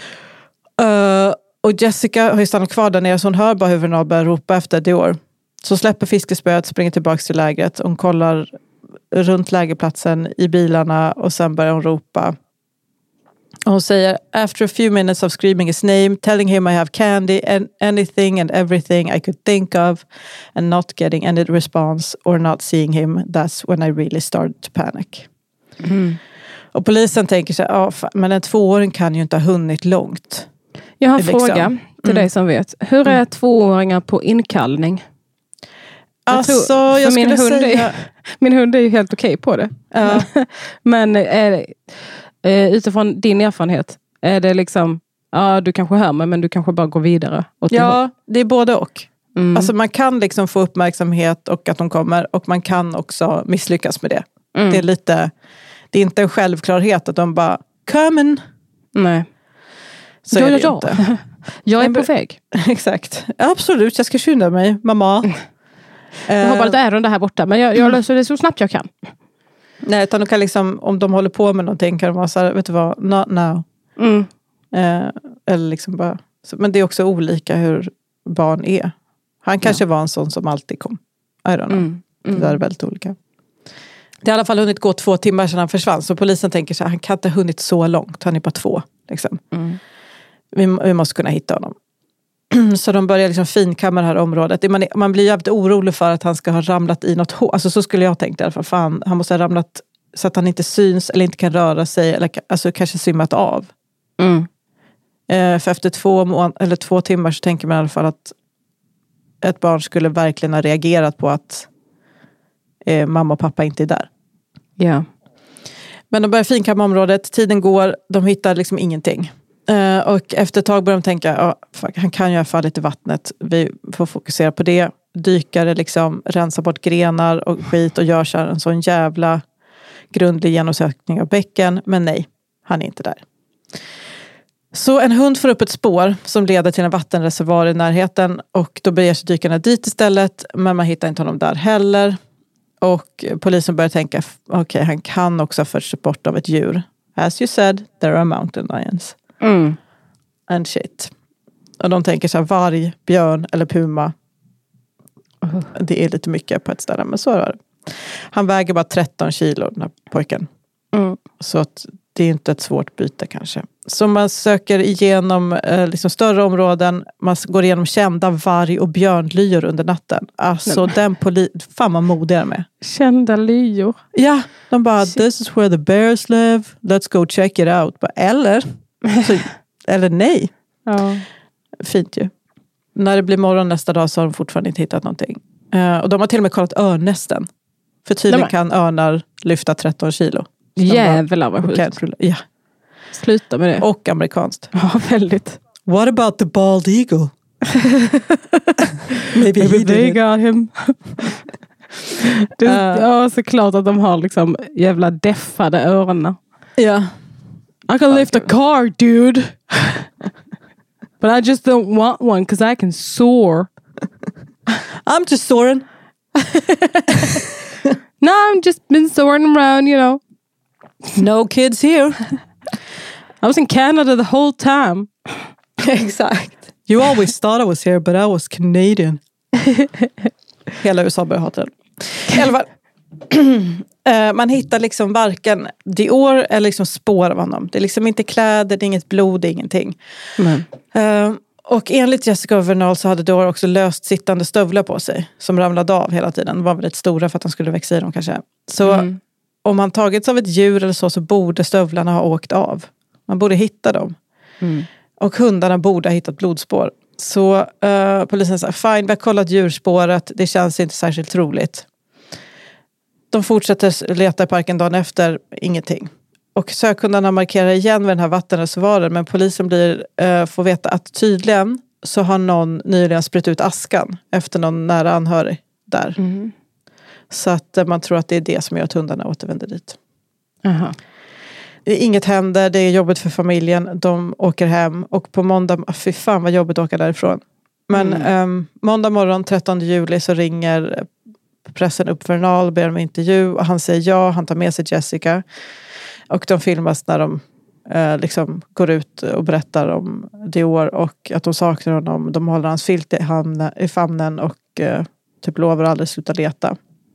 Uh, och Jessica har ju stannat kvar där nere så hon hör bara hur Vernal börjar ropa efter Dior. Så släpper fiskespöet, springer tillbaka till lägret. Hon kollar runt lägerplatsen i bilarna och sen börjar hon ropa. Och hon säger, after a few minutes of screaming his name, telling him I have candy and anything and everything I could think of and not getting any response or not seeing him, that's when I really started to panic. Mm. Och polisen tänker sig, ah, men en tvååring kan ju inte ha hunnit långt. Jag har en liksom. fråga till mm. dig som vet. Hur är mm. tvååringar på inkallning? Jag alltså, tror, jag min skulle hund säga... Är, min hund är ju helt okej okay på det. Ja. Men är, eh, utifrån din erfarenhet, är det liksom, ja du kanske hör mig men du kanske bara går vidare? Ja, det är både och. Mm. Alltså man kan liksom få uppmärksamhet och att de kommer och man kan också misslyckas med det. Mm. Det är lite, det är inte en självklarhet att de bara, come Nej. Så ja, är det ja, inte. Ja. Jag är på väg. Exakt. Absolut, jag ska skynda mig, mamma. Jag har bara ett ärende här borta, men jag, jag löser det så snabbt jag kan. Nej, utan de kan liksom, om de håller på med någonting kan de vara så här, vet du vad, not now. Mm. Eh, eller liksom bara, men det är också olika hur barn är. Han kanske ja. var en sån som alltid kom. I don't know. Mm. Mm. Det där är väldigt olika. Det har i alla fall hunnit gå två timmar sedan han försvann. Så polisen tänker så här, han kan inte ha hunnit så långt. Han är bara två. Liksom. Mm. Vi, vi måste kunna hitta honom. Så de börjar liksom finkamma det här området. Man, man blir jävligt orolig för att han ska ha ramlat i något hål. Alltså så skulle jag tänkt i alla fall. Fan, han måste ha ramlat så att han inte syns eller inte kan röra sig. Eller alltså kanske simmat av. Mm. Eh, för efter två, må- eller två timmar så tänker man i alla fall att ett barn skulle verkligen ha reagerat på att eh, mamma och pappa inte är där. Ja. Men de börjar finkamma området, tiden går, de hittar liksom ingenting. Uh, och efter ett tag börjar de tänka, oh, fuck, han kan ju ha fallit i vattnet, vi får fokusera på det. Dykare liksom rensar bort grenar och skit och gör så en sån jävla grundlig genomsökning av bäcken. Men nej, han är inte där. Så en hund får upp ett spår som leder till en vattenreservoar i närheten och då beger sig dykarna dit istället, men man hittar inte honom där heller. Och polisen börjar tänka, okej, okay, han kan också ha förts bort av ett djur. As you said, there are mountain lions. Mm. And shit. Och de tänker så här, varg, björn eller puma. Uh. Det är lite mycket på ett ställe, men så är det. Han väger bara tretton kilo, den här pojken. Mm. Så att det är inte ett svårt byte kanske. Så man söker igenom eh, liksom större områden. Man går igenom kända varg- och björnlyor under natten. Alltså Nej. den poli... Fan vad modiga med. Kända lyor? Ja, de bara, Shit. This is where the bears live. Let's go check it out. Bara, eller? Så, eller nej. Ja. Fint ju. När det blir morgon nästa dag så har de fortfarande inte hittat någonting. Uh, och de har till och med kollat örnästen. För tydligen kan örnar lyfta tretton kilo. Jävlar vad sjukt. Ja. Sluta med det. Och amerikanskt. Ja, väldigt. What about the bald eagle? Maybe, Maybe they got him. det, uh, ja, såklart att de har liksom jävla deffade öronen. Ja. Yeah. I can lift a car, dude. But I just don't want one because I can soar. I'm just soaring. No, I'm just been soaring around, you know. No kids here. I was in Canada the whole time. Exakt. You always thought I was here, but I was Canadian. Hela U S A börjar hata den. I alla fall. Man hittar liksom varken Dior eller liksom spår av honom. Det är liksom inte kläder, det är inget blod, det är ingenting. Mm. Uh, och enligt Jessica Vernal så hade Dior också löst sittande stövlar på sig. Som ramlade av hela tiden. De var väldigt stora för att han skulle växa i dem kanske. Så mm. om han tagits av ett djur eller så så borde stövlarna ha åkt av. Man borde hitta dem. Mm. Och hundarna borde ha hittat blodspår. Så uh, polisen sa, fine, vi har kollat djurspåret. Det känns inte särskilt troligt. De fortsätter leta i parken dagen efter, ingenting. Och sökhundarna markerar igen vid den här vattenreservoaren. Men polisen blir, uh, får veta att tydligen så har någon nyligen spritt ut askan efter någon nära anhörig där. Mm. Så att uh, man tror att det är det som gör att hundarna återvänder dit. Aha. Inget händer, det är jobbigt för familjen. De åker hem och på måndag, fy fan vad jobbigt att åka därifrån. Men mm. um, måndag morgon trettonde juli så ringer pressen upp Vernal och ber om intervju. Och han säger ja, han tar med sig Jessica. Och de filmas när de uh, liksom går ut och berättar om Dior och att de saknar honom. De håller hans filt i, hamn, i famnen och uh, typ lovar aldrig sluta leta.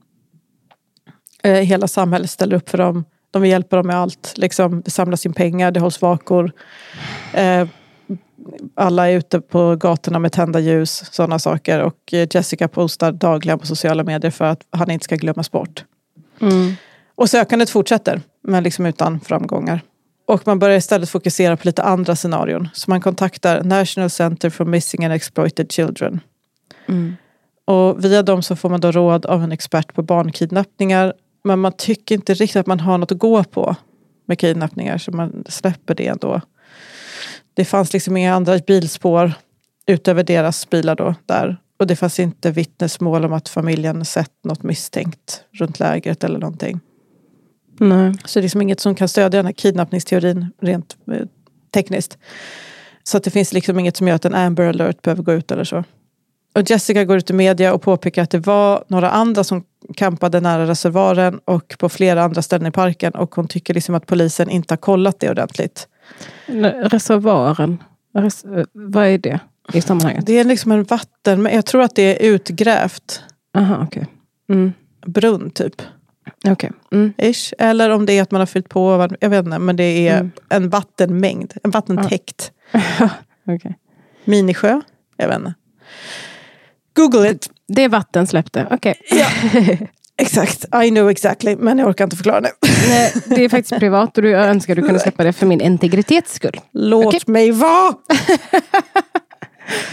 Uh, hela samhället ställer upp för dem. De vill hjälpa dem med allt. Liksom, det samlas in pengar, det hålls vakor. Eh, alla är ute på gatorna med tända ljus, sådana saker. Och Jessica postar dagligen på sociala medier för att han inte ska glömmas bort. Mm. Och sökandet fortsätter, men liksom utan framgångar. Och man börjar istället fokusera på lite andra scenarion. Så man kontaktar National Center for Missing and Exploited Children. Mm. Och via dem så får man då råd av en expert på barnkidnappningar. Men man tycker inte riktigt att man har något att gå på med kidnappningar. Så man släpper det ändå. Det fanns liksom inga andra bilspår utöver deras bilar då där. Och det fanns inte vittnesmål om att familjen sett något misstänkt runt lägret eller någonting. Nej. Så det är liksom inget som kan stödja den här kidnappningsteorin rent eh, tekniskt. Så att det finns liksom inget som gör att en Amber Alert behöver gå ut eller så. Och Jessica går ut i media och påpekar att det var några andra som kampade nära reservoaren och på flera andra ställen i parken. Och hon tycker liksom att polisen inte har kollat det ordentligt. Reservoaren? Res- vad är det i sammanhanget? Det är liksom en vatten, men jag tror att det är utgrävt. Aha, okej. Okay. Mm. Brunn typ. Okej. Okay. Mm. Ish. Eller om det är att man har fyllt på, jag vet inte, men det är mm. en vattenmängd. En vattentäkt. Ah. Okay. Minisjö? Jag vet inte. Google it. Det är vatten släppte, okej. Okay. Ja, exakt. I know exactly, men jag orkar inte förklara det. Nej, det är faktiskt privat och jag önskar du kunde släppa det för min integritets skull. Låt okay. mig vara!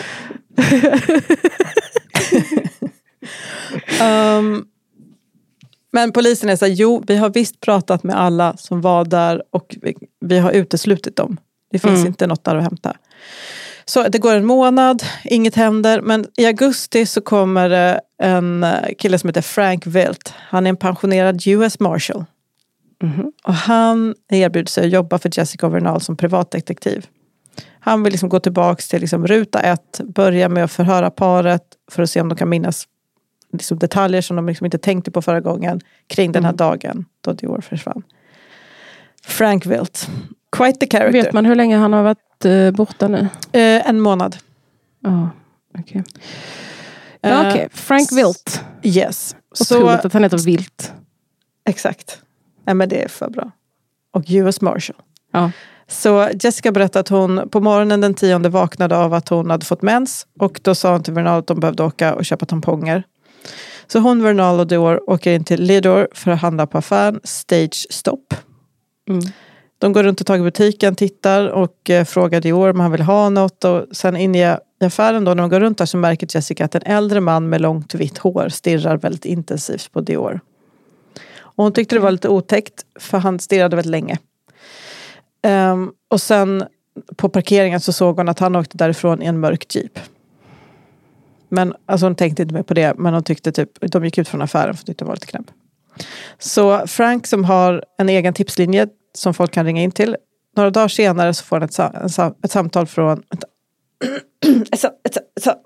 um, Men polisen är så här, jo, vi har visst pratat med alla som var där och vi, vi har uteslutit dem. Det finns mm. inte något där att hämta. Så det går en månad, inget händer. Men i augusti så kommer det en kille som heter Frank Wilt. Han är en pensionerad U S Marshal. Mm-hmm. Och han erbjuder sig att jobba för Jessica Vernal som privatdetektiv. Han vill liksom gå tillbaka till liksom ruta ett. Börja med att förhöra paret för att se om de kan minnas liksom detaljer som de liksom inte tänkte på förra gången. Kring den här mm. dagen då Dior försvann. Frank Wilt. Quite the character. Vet man hur länge han har varit uh, borta nu? Uh, en månad. Ja, oh, okej. Okay. Ja, okej. Okay. Frank Wilt. Yes. Otroligt så, att han heter Wilt. Exakt. Nej, men det är för bra. Och U S Marshal. Ja. Så Jessica berättade att hon på morgonen den tionde vaknade av att hon hade fått mens. Och då sa hon till Vernal att de behövde åka och köpa tamponger. Så hon, Vernal och Dior åker in till Lidor för att handla på affären Stage Stop. Mm. De går runt och tag i butiken, tittar och eh, frågar Dior om han vill ha något. Och sen in i affären då, när de går runt där så märker Jessica att en äldre man med långt vitt hår stirrar väldigt intensivt på Dior. Och hon tyckte det var lite otäckt för han stirrade väldigt länge. Um, och sen på parkeringen så såg hon att han åkte därifrån i en mörk jeep. Men alltså hon tänkte inte mer på det, men hon tyckte typ, de gick ut från affären för att det var lite knäpp. Så Frank som har en egen tipslinje som folk kan ringa in till. Några dagar senare så får han ett, ett, ett, ett samtal från... Ett, ett, ett, ett, ett,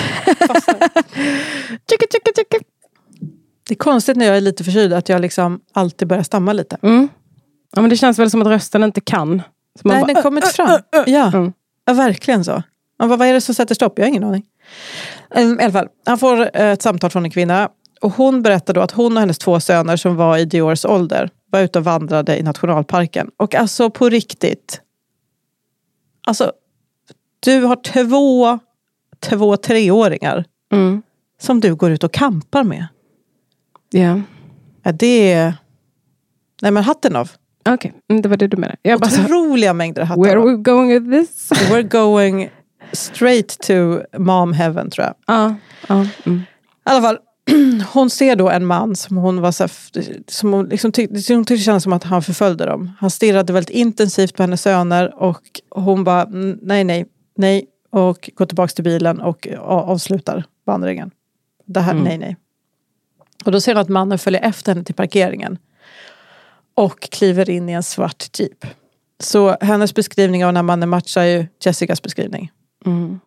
det är konstigt när jag är lite förkyld att jag liksom alltid börjar stamma lite. Mm. Ja, men det känns väl som att rösten inte kan. Nej, bara, den kommer inte fram. Uh, uh, uh. Ja. Mm. Ja, verkligen så. Ja, vad är det som sätter stopp? Jag har ingen aning. Um, I alla fall, han får ett samtal från en kvinna. Och hon berättar då att hon och hennes två söner som var i Diors ålder var ute och vandrade i nationalparken. Och alltså på riktigt. Alltså, du har två, två treåringar mm. som du går ut och kampar med. Yeah. Ja. Det är... Nej, men hatten av. Okej, okay. Det var det du menade. Jag bara otroliga mängder hatten Where are we going with this? We're going straight to mom heaven, tror jag. Ja. Uh, uh, mm. I alla fall, hon ser då en man som hon var så som hon liksom tyckte, hon tyckte kändes som att han förföljde dem. Han stirrade väldigt intensivt på hennes söner och hon bara nej, nej, nej och går tillbaka till bilen och avslutar vandringen. Det här, mm. nej, nej. Och då ser hon att mannen följer efter henne till parkeringen och kliver in i en svart jeep. Så hennes beskrivning av den här mannen matchar ju Jessicas beskrivning. Mm.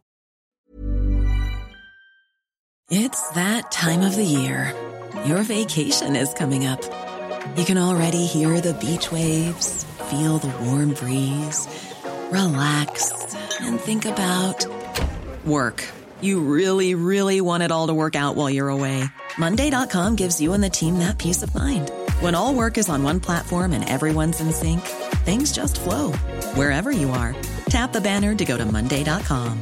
It's that time of the year. Your vacation is coming up. You can already hear the beach waves, feel the warm breeze, relax, and think about work. You really, really want it all to work out while you're away. Monday dot com gives you and the team that peace of mind. When all work is on one platform and everyone's in sync, things just flow. Wherever you are, tap the banner to go to Monday dot com.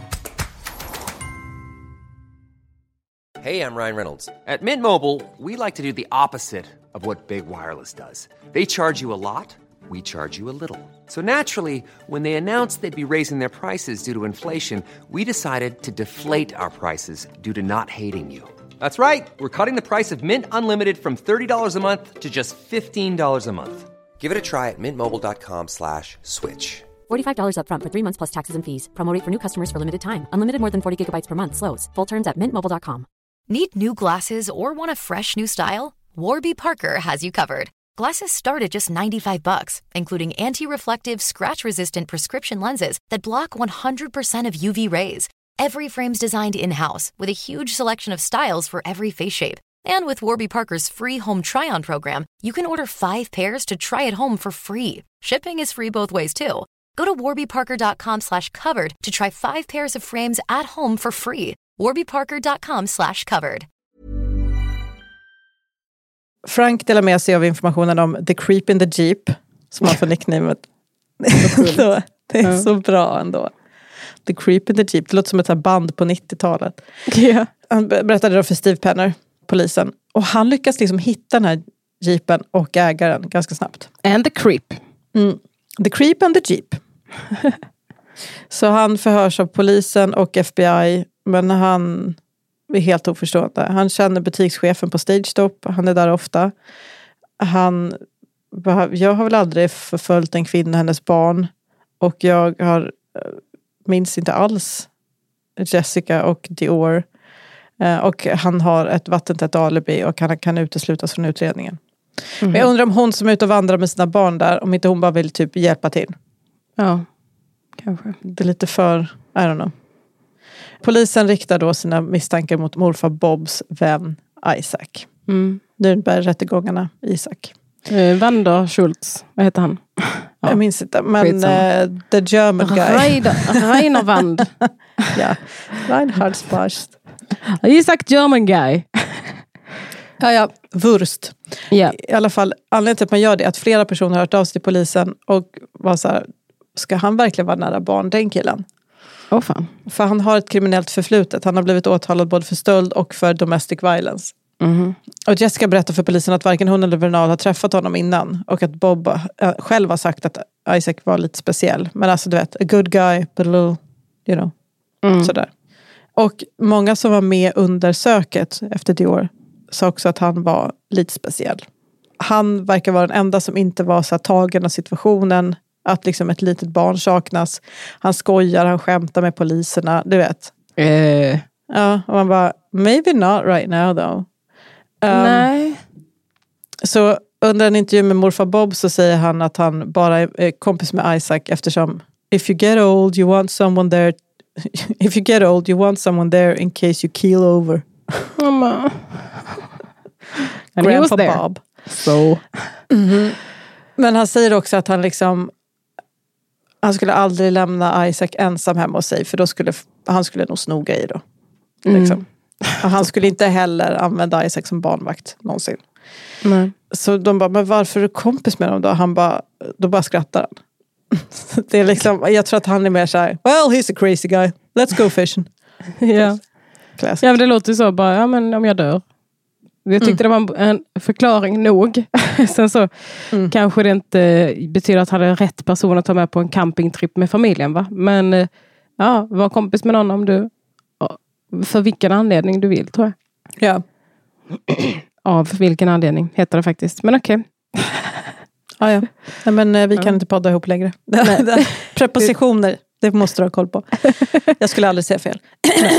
Hey, I'm Ryan Reynolds. At Mint Mobile, we like to do the opposite of what Big Wireless does. They charge you a lot, we charge you a little. So naturally, when they announced they'd be raising their prices due to inflation, we decided to deflate our prices due to not hating you. That's right. We're cutting the price of Mint Unlimited from thirty dollars a month to just fifteen dollars a month. Give it a try at mintmobile.com slash switch. forty-five dollars up front for three months plus taxes and fees. Promo rate for new customers for limited time. Unlimited more than forty gigabytes per month. Slows full terms at mint mobile dot com. Need new glasses or want a fresh new style? Warby Parker has you covered. Glasses start at just ninety-five bucks, including anti-reflective, scratch-resistant prescription lenses that block one hundred percent of U V rays. Every frame's designed in-house with a huge selection of styles for every face shape. And with Warby Parker's free home try-on program, you can order five pairs to try at home for free. Shipping is free both ways, too. Go to warbyparker.com slash covered to try five pairs of frames at home for free. warbyparker.com slash covered. Frank delar med sig av informationen om The Creep in the Jeep, som han får nicknamet. Det är så bra ändå. The Creep in the Jeep, det låter som ett band på nittiotalet. Yeah. Han berättade då för Steve Penner, polisen. Och han lyckas liksom hitta den här jeepen och ägaren ganska snabbt. And the creep. Mm. The Creep and the Jeep. Så han förhörs av polisen och F B I. Men han är helt oförstående. Han känner butikschefen på Stage Stop. Han är där ofta. han, jag har väl aldrig förföljt en kvinna, hennes barn. Och jag har, minns inte alls Jessica och Dior. Och han har ett vattentätt alibi och han kan uteslutas från utredningen. Mm. Men jag undrar om hon som är ute och vandrar med sina barn där, om inte hon bara vill typ hjälpa till. Ja, kanske. Det är lite för, I don't know. Polisen riktar då sina misstankar mot morfar Bobs vän Isaac. Mm. Nu börjar rättegångarna Isaac. Eh, Wander Schultz, vad heter han? Ja. Jag minns inte, men uh, the German guy. Rainer Wand. Ja, Reinhard Sparst. Isaac German guy. Ja, ja, Wurst. Yeah. I alla fall, anledningen till att man gör det är att flera personer har hört av sig till polisen och var så här, ska han verkligen vara nära barn, den killen? Åh oh, fan. För han har ett kriminellt förflutet. Han har blivit åtalad både för stöld och för domestic violence. Mm-hmm. Och Jessica berättar för polisen att varken hon eller Vernal har träffat honom innan. Och att Bob äh, själv har sagt att Isaac var lite speciell. Men alltså du vet, a good guy, but a little, you know, mm. sådär. Och många som var med under söket efter Dior sa också att han var lite speciell. Han verkar vara den enda som inte var så här tagen av situationen. Att liksom ett litet barn saknas. Han skojar, han skämtar med poliserna, du vet. Uh. Ja, och man bara, maybe not right now though. Um, Nej. Så under en intervju med morfar Bob så säger han att han bara är kompis med Isaac eftersom if you get old you want someone there if you get old you want someone there in case you keel over. Mamma. Grandpa Bob. So. Mm-hmm. Men han säger också att han liksom han skulle aldrig lämna Isaac ensam hemma hos sig för då skulle han skulle nog snoga i då. Mm. Liksom. Och han skulle inte heller använda Isaac som barnvakt någonsin. Nej. Så de bara, men varför är du kompis med dem då? Han bara, då bara skrattar han. Det är liksom, jag tror att han är mer så här, well, he's a crazy guy. Let's go fishing. Ja. Classic. Ja, men det låter så bara, ja men om jag dör. Jag tyckte mm. det var en förklaring nog. Sen så mm. kanske det inte betyder att han hade rätt person att ta med på en campingtrip med familjen, va? Men ja, var kompis med någon om du för vilken anledning du vill, tror jag. Ja. Av vilken anledning heter det faktiskt. Men okej. Okay. Ah, ja, ja. Men vi kan ja. inte podda ihop längre. Nej. Prepositioner, det måste du ha koll på. Jag skulle aldrig säga fel.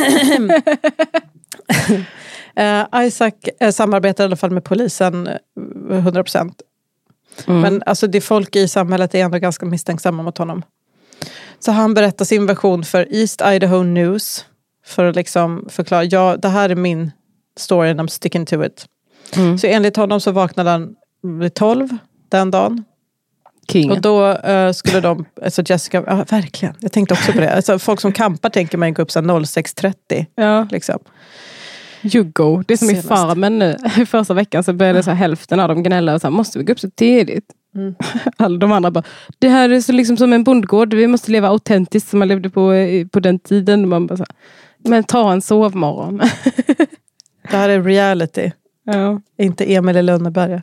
uh, Isaac uh, samarbetar i alla fall med polisen uh, hundra procent. Mm. Men alltså det folk i samhället är ändå ganska misstänksamma mot honom. Så han berättar sin version för East Idaho News. För att liksom förklara, ja det här är min story and I'm sticking to it. Mm. Så enligt honom så vaknade han vid tolv den dagen. King. Och då uh, skulle de, alltså Jessica, ja verkligen, jag tänkte också på det. Alltså, folk som kampar tänker man gå upp så noll sex trettio. Ja. Liksom. You go. Det är som i Farmen nu. I första veckan så började så här, hälften av dem gnälla och så här, måste vi gå upp så tidigt? Mm. Alla de andra bara, det här är så liksom som en bondgård. Vi måste leva autentiskt som man levde på, på den tiden. Man bara så här, men ta en sovmorgon. Det här är reality. Ja. Inte Emil i Lönneberga.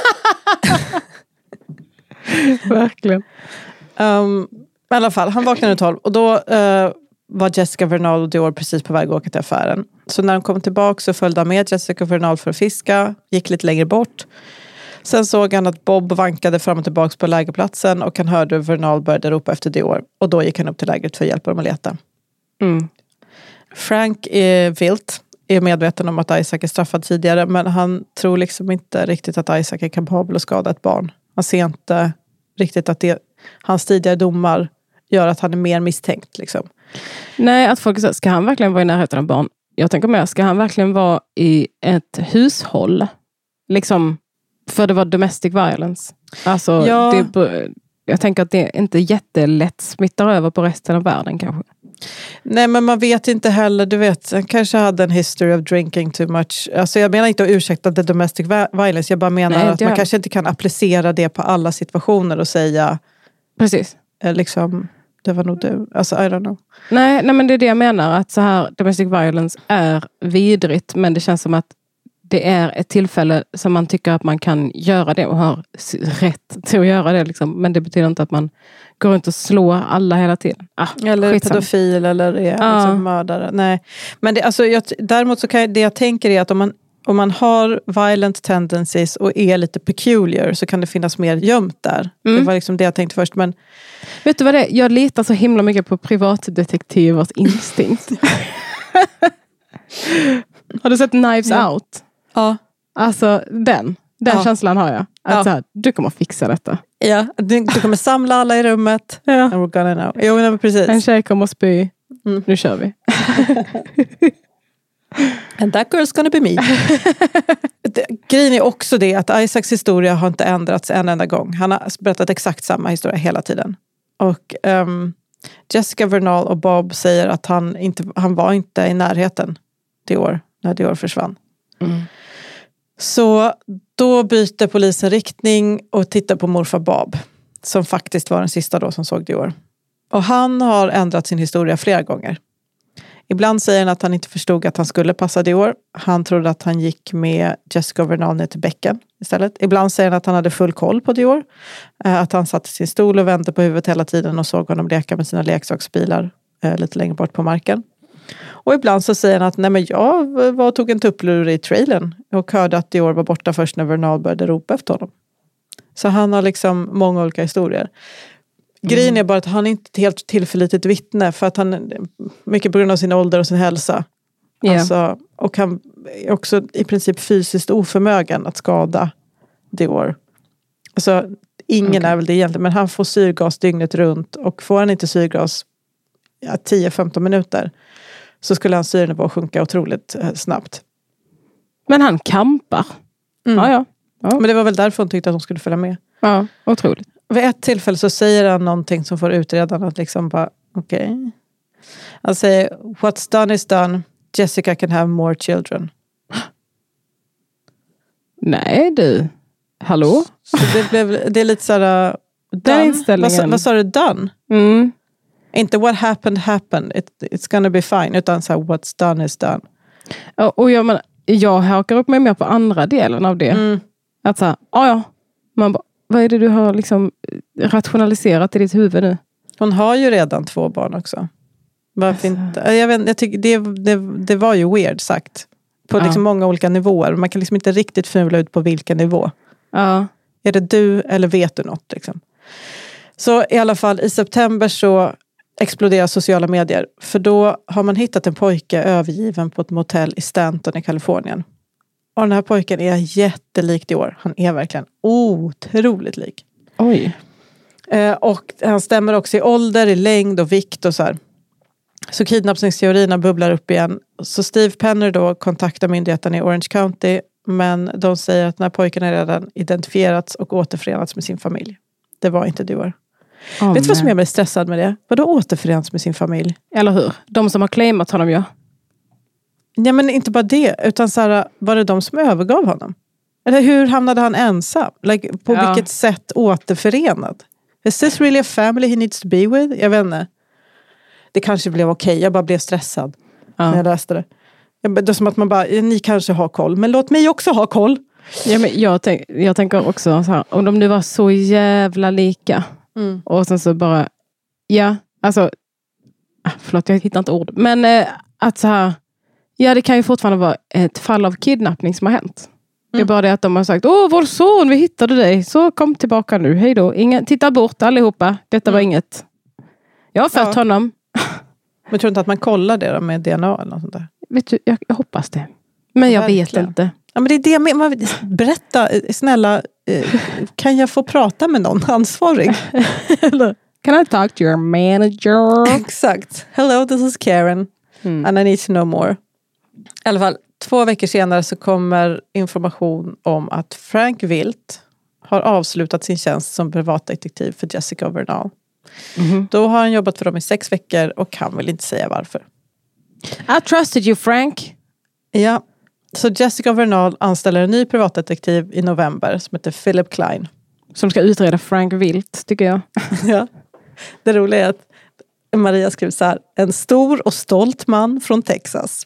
Verkligen. Um, I alla fall, han vaknade tolv. Och då uh, var Jessica Vernal och Dior precis på väg att åka till affären. Så när de kom tillbaka så följde han med Jessica Vernal för att fiska. Gick lite längre bort. Sen såg han att Bob vankade fram och tillbaka på lägerplatsen. Och han hörde hur Vernal började ropa efter Dior. Och då gick han upp till lägret för att hjälpa dem att leta. Mm. Frank är vilt. Är medveten om att Isaac är straffad tidigare. Men han tror liksom inte riktigt att Isaac är kapabel att skada ett barn. Han ser inte riktigt att det, hans tidigare domar gör att han är mer misstänkt. Liksom. Nej, att folk säger, ska han verkligen vara i närheten av barn? Jag tänker mer, ska han verkligen vara i ett hushåll? Liksom, för det var domestic violence. Alltså, ja. det, jag tänker att det inte jättelätt smittar över på resten av världen kanske. Nej, men man vet inte heller, du vet, han kanske hade en history of drinking too much. Alltså jag menar inte att ursäkta det domestic violence, jag bara menar Nej, att man kanske inte kan applicera det på alla situationer och säga precis. Eh, liksom, det var nog du, alltså I don't know. Nej, nej, men det är det jag menar, att så här, domestic violence är vidrigt, men det känns som att det är ett tillfälle som man tycker att man kan göra det och har rätt till att göra det. Liksom. Men det betyder inte att man går runt och slår alla hela tiden. Ah, eller skitsam. pedofil eller är ah. liksom mördare. Nej. Men det, alltså, jag, däremot så kan jag, det jag tänker är att om man, om man har violent tendencies och är lite peculiar så kan det finnas mer gömt där. Mm. Det var liksom det jag tänkte först. Men... Vet du vad det är? Jag litar så himla mycket på privatdetektivers instinkt. Har du sett Knives ja. Out? Ja. Alltså den. Den ja. känslan har jag. Att ja. så här, du kommer fixa detta. Ja, du, du kommer samla alla i rummet. Ja. And we're gonna know. Jo, men precis. En tjej kommer att spy. Mm. Nu kör vi. And that girl's gonna be me. det, grejen är också det att Isaacs historia har inte ändrats en enda gång. Han har berättat exakt samma historia hela tiden. Och um, Jessica Vernal och Bob säger att han, inte, han var inte i närheten det år, när det år försvann. Mm. Så då byter polisen riktning och tittar på morfar Bob. Som faktiskt var den sista då som såg det år. Och han har ändrat sin historia flera gånger. Ibland säger han att han inte förstod att han skulle passa det år. Han trodde att han gick med Jessica Vernal ner till bäcken istället. Ibland säger han att han hade full koll på det år. Att han satt i sin stol och vände på huvudet hela tiden och såg honom leka med sina leksaksbilar lite längre bort på marken. Och ibland så säger han att nej men jag var och tog en tupplur i trailern och hörde att det år var borta först när Vernal började ropa efter honom. Så han har liksom många olika historier. Grejen är bara att han är inte ett helt tillförlitligt vittne för att han, mycket på grund av sin ålder och sin hälsa. Yeah. Alltså, och han är också i princip fysiskt oförmögen att skada det år. Alltså, ingen okay. är väl det egentligen, men han får syrgas dygnet runt och får han inte syrgas ja, tio till femton minuter så skulle hans syrenivå sjunka otroligt eh, snabbt. Men han kampar. Mm. Ja, ja, ja. Men det var väl därför hon tyckte att hon skulle följa med. Ja, otroligt. Vid ett tillfälle så säger han någonting som får utredaren att liksom bara, okej. Okay. Han säger, what's done is done. Jessica can have more children. Nej du. Hallå? Så det, blev, det är lite såhär, den inställningen. Vad, vad sa du, done? Mm. Inte what happened happened. It, it's gonna be fine. Utan såhär, what's done is done. Ja, och jag, men, jag hakar upp mig mer på andra delen av det. Mm. Att såhär, ja ja. Man bara, vad är det du har liksom rationaliserat i ditt huvud nu? Hon har ju redan två barn också. Varför alltså. inte? Jag vet, jag tycker det, det, det var ju weird sagt. På ja. liksom många olika nivåer. Man kan liksom inte riktigt fula ut på vilken nivå. Ja. Är det du eller vet du något? Liksom? Så i alla fall i september så exploderar sociala medier. För då har man hittat en pojke övergiven på ett motell i Stanton i Kalifornien. Och den här pojken är jättelik i år. Han är verkligen otroligt lik. Oj. Eh, och han stämmer också i ålder, i längd och vikt och så här. Så kidnappningsteorierna bubblar upp igen. Så Steve Penner då kontaktar myndigheten i Orange County. Men de säger att den här pojken är redan identifierats och återförenats med sin familj. Det var inte du år. Oh, Vet du vad som gör mig stressad med det? Vadå återförenats med sin familj? Eller hur? De som har claimat honom, ja. Ja, men inte bara det. Utan så här, var det de som övergav honom? Eller hur hamnade han ensam? Like, på ja. vilket sätt återförenad? Is this really a family he needs to be with? Jag vet inte. Det kanske blev okej. Okay. Jag bara blev stressad ja. när jag läste det. Det är som att man bara, ni kanske har koll. Men låt mig också ha koll. Ja, men jag, tänk, jag tänker också så här. Om de nu var så jävla lika. Mm. Och sen så bara, ja, alltså. Förlåt, jag hittar inte ord. Men eh, att så här. Ja, det kan ju fortfarande vara ett fall av kidnappning som har hänt. Mm. Det är bara det att de har sagt, åh, vår son, vi hittade dig. Så kom tillbaka nu, hej då. Ingen, titta bort allihopa, detta mm. var inget. Jag har fött ja. honom. Men tror du inte att man kollar det då med D N A eller något sånt där? Vet du, jag, jag hoppas det. Men jag Verkligen. vet inte. Ja, men det är det med, man, berätta, snälla, kan jag få prata med någon ansvarig? Can I talk to your manager? Exakt. Hello, this is Karen. Mm. And I need to know more. I alla fall, två veckor senare så kommer information om att Frank Wilt har avslutat sin tjänst som privatdetektiv för Jessica Vernal. Mm-hmm. Då har han jobbat för dem i sex veckor och kan väl inte säga varför. I trusted you, Frank. Ja, så Jessica Vernal anställer en ny privatdetektiv i november som heter Philip Klein. Som ska utreda Frank Wilt, tycker jag. Ja, det roliga är att Maria skriver så här: en stor och stolt man från Texas.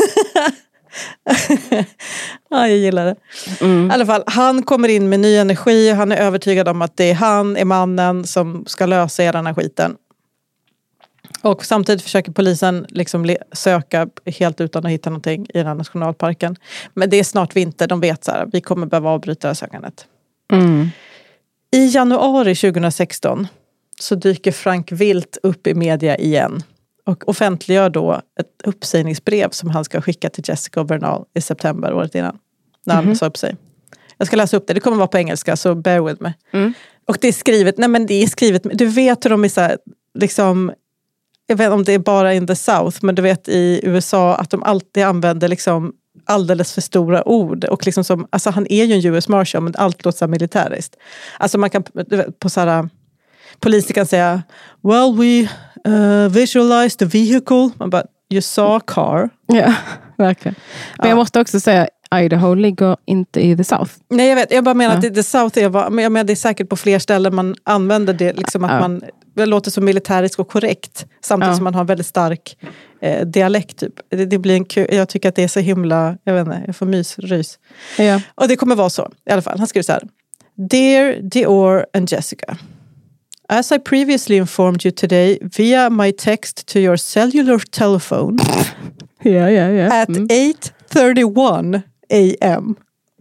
Ja, jag gillar det. Mm. I alla fall, han kommer in med ny energi. Han är övertygad om att det är han, är mannen som ska lösa hela den här skiten. Och samtidigt försöker polisen liksom le- söka helt utan att hitta någonting i den här nationalparken. Men det är snart vinter, de vet så här, vi kommer behöva avbryta sökandet. Mm. I januari tjugohundrasexton så dyker Frank Wilt upp i media igen. Och offentliggör då ett uppsägningsbrev som han ska skicka till Jessica och Bernal i september året innan. När han mm-hmm. sa upp sig. Jag ska läsa upp det, det kommer vara på engelska, så bear with me. Mm. Och det är skrivet, nej men det är skrivet, du vet hur de är så här, liksom, jag vet inte om det är bara in the South, men du vet i U S A att de alltid använder liksom alldeles för stora ord. Och liksom som, alltså han är ju en U S Marshal, men allt låter så här militäriskt. Alltså man kan, du vet, på så här, poliser kan säga, well we uh, visualized the vehicle. Man bara, you saw a car. Ja, verkligen. Men ja. Jag måste också säga, Idaho ligger inte i the South. Nej, jag vet. Jag bara menar ja. att the South är, men jag menar det är säkert på fler ställen man använder det, liksom att ja. man det låter så militäriskt och korrekt samtidigt ja. som man har en väldigt stark eh, dialekt typ. Det, det blir en kul, jag tycker att det är så himla, jag vet inte, jag får mys, rys. Ja. Och det kommer vara så i alla fall. Han skriver så här: Dear Dior and Jessica, as I previously informed you today via my text to your cellular telephone yeah, yeah, yeah. at mm. eight thirty-one a.m.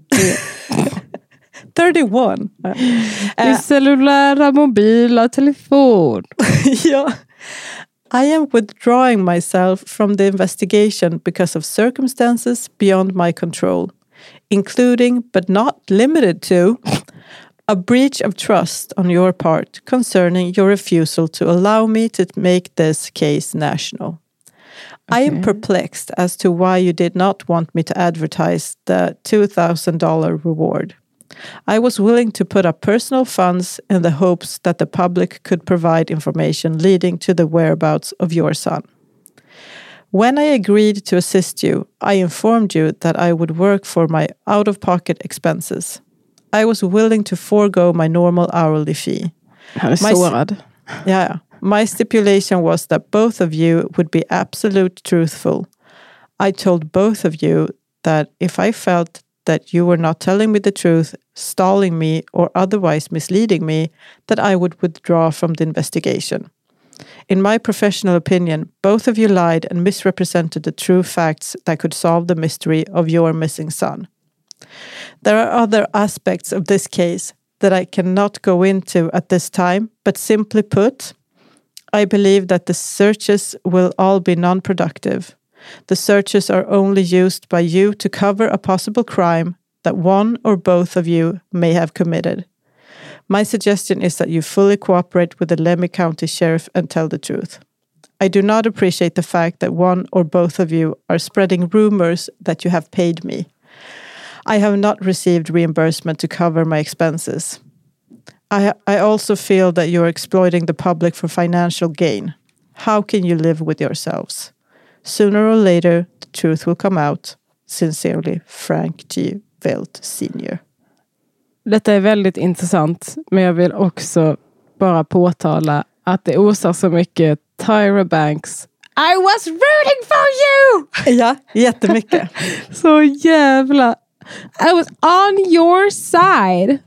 thirty-one. I uh, cellulära mobila telefon. Ja. I am withdrawing myself from the investigation because of circumstances beyond my control, including but not limited to a breach of trust on your part concerning your refusal to allow me to make this case national. Okay. I am perplexed as to why you did not want me to advertise the two thousand dollars reward. I was willing to put up personal funds in the hopes that the public could provide information leading to the whereabouts of your son. When I agreed to assist you, I informed you that I would work for my out-of-pocket expenses. I was willing to forego my normal hourly fee. Han är sårad. Ja, ja. My stipulation was that both of you would be absolute truthful. I told both of you that if I felt that you were not telling me the truth, stalling me, or otherwise misleading me, that I would withdraw from the investigation. In my professional opinion, both of you lied and misrepresented the true facts that could solve the mystery of your missing son. There are other aspects of this case that I cannot go into at this time, but simply put, I believe that the searches will all be non-productive. The searches are only used by you to cover a possible crime that one or both of you may have committed. My suggestion is that you fully cooperate with the Lemhi County Sheriff and tell the truth. I do not appreciate the fact that one or both of you are spreading rumors that you have paid me. I have not received reimbursement to cover my expenses. I, I also feel that you are exploiting the public for financial gain. How can you live with yourselves? Sooner or later, the truth will come out. Sincerely, Frank G. Wilt senior. Detta är väldigt intressant, men jag vill också bara påtala att det osar så mycket Tyra Banks. I was rooting for you! Ja, jättemycket. Så jävla... I was on your side.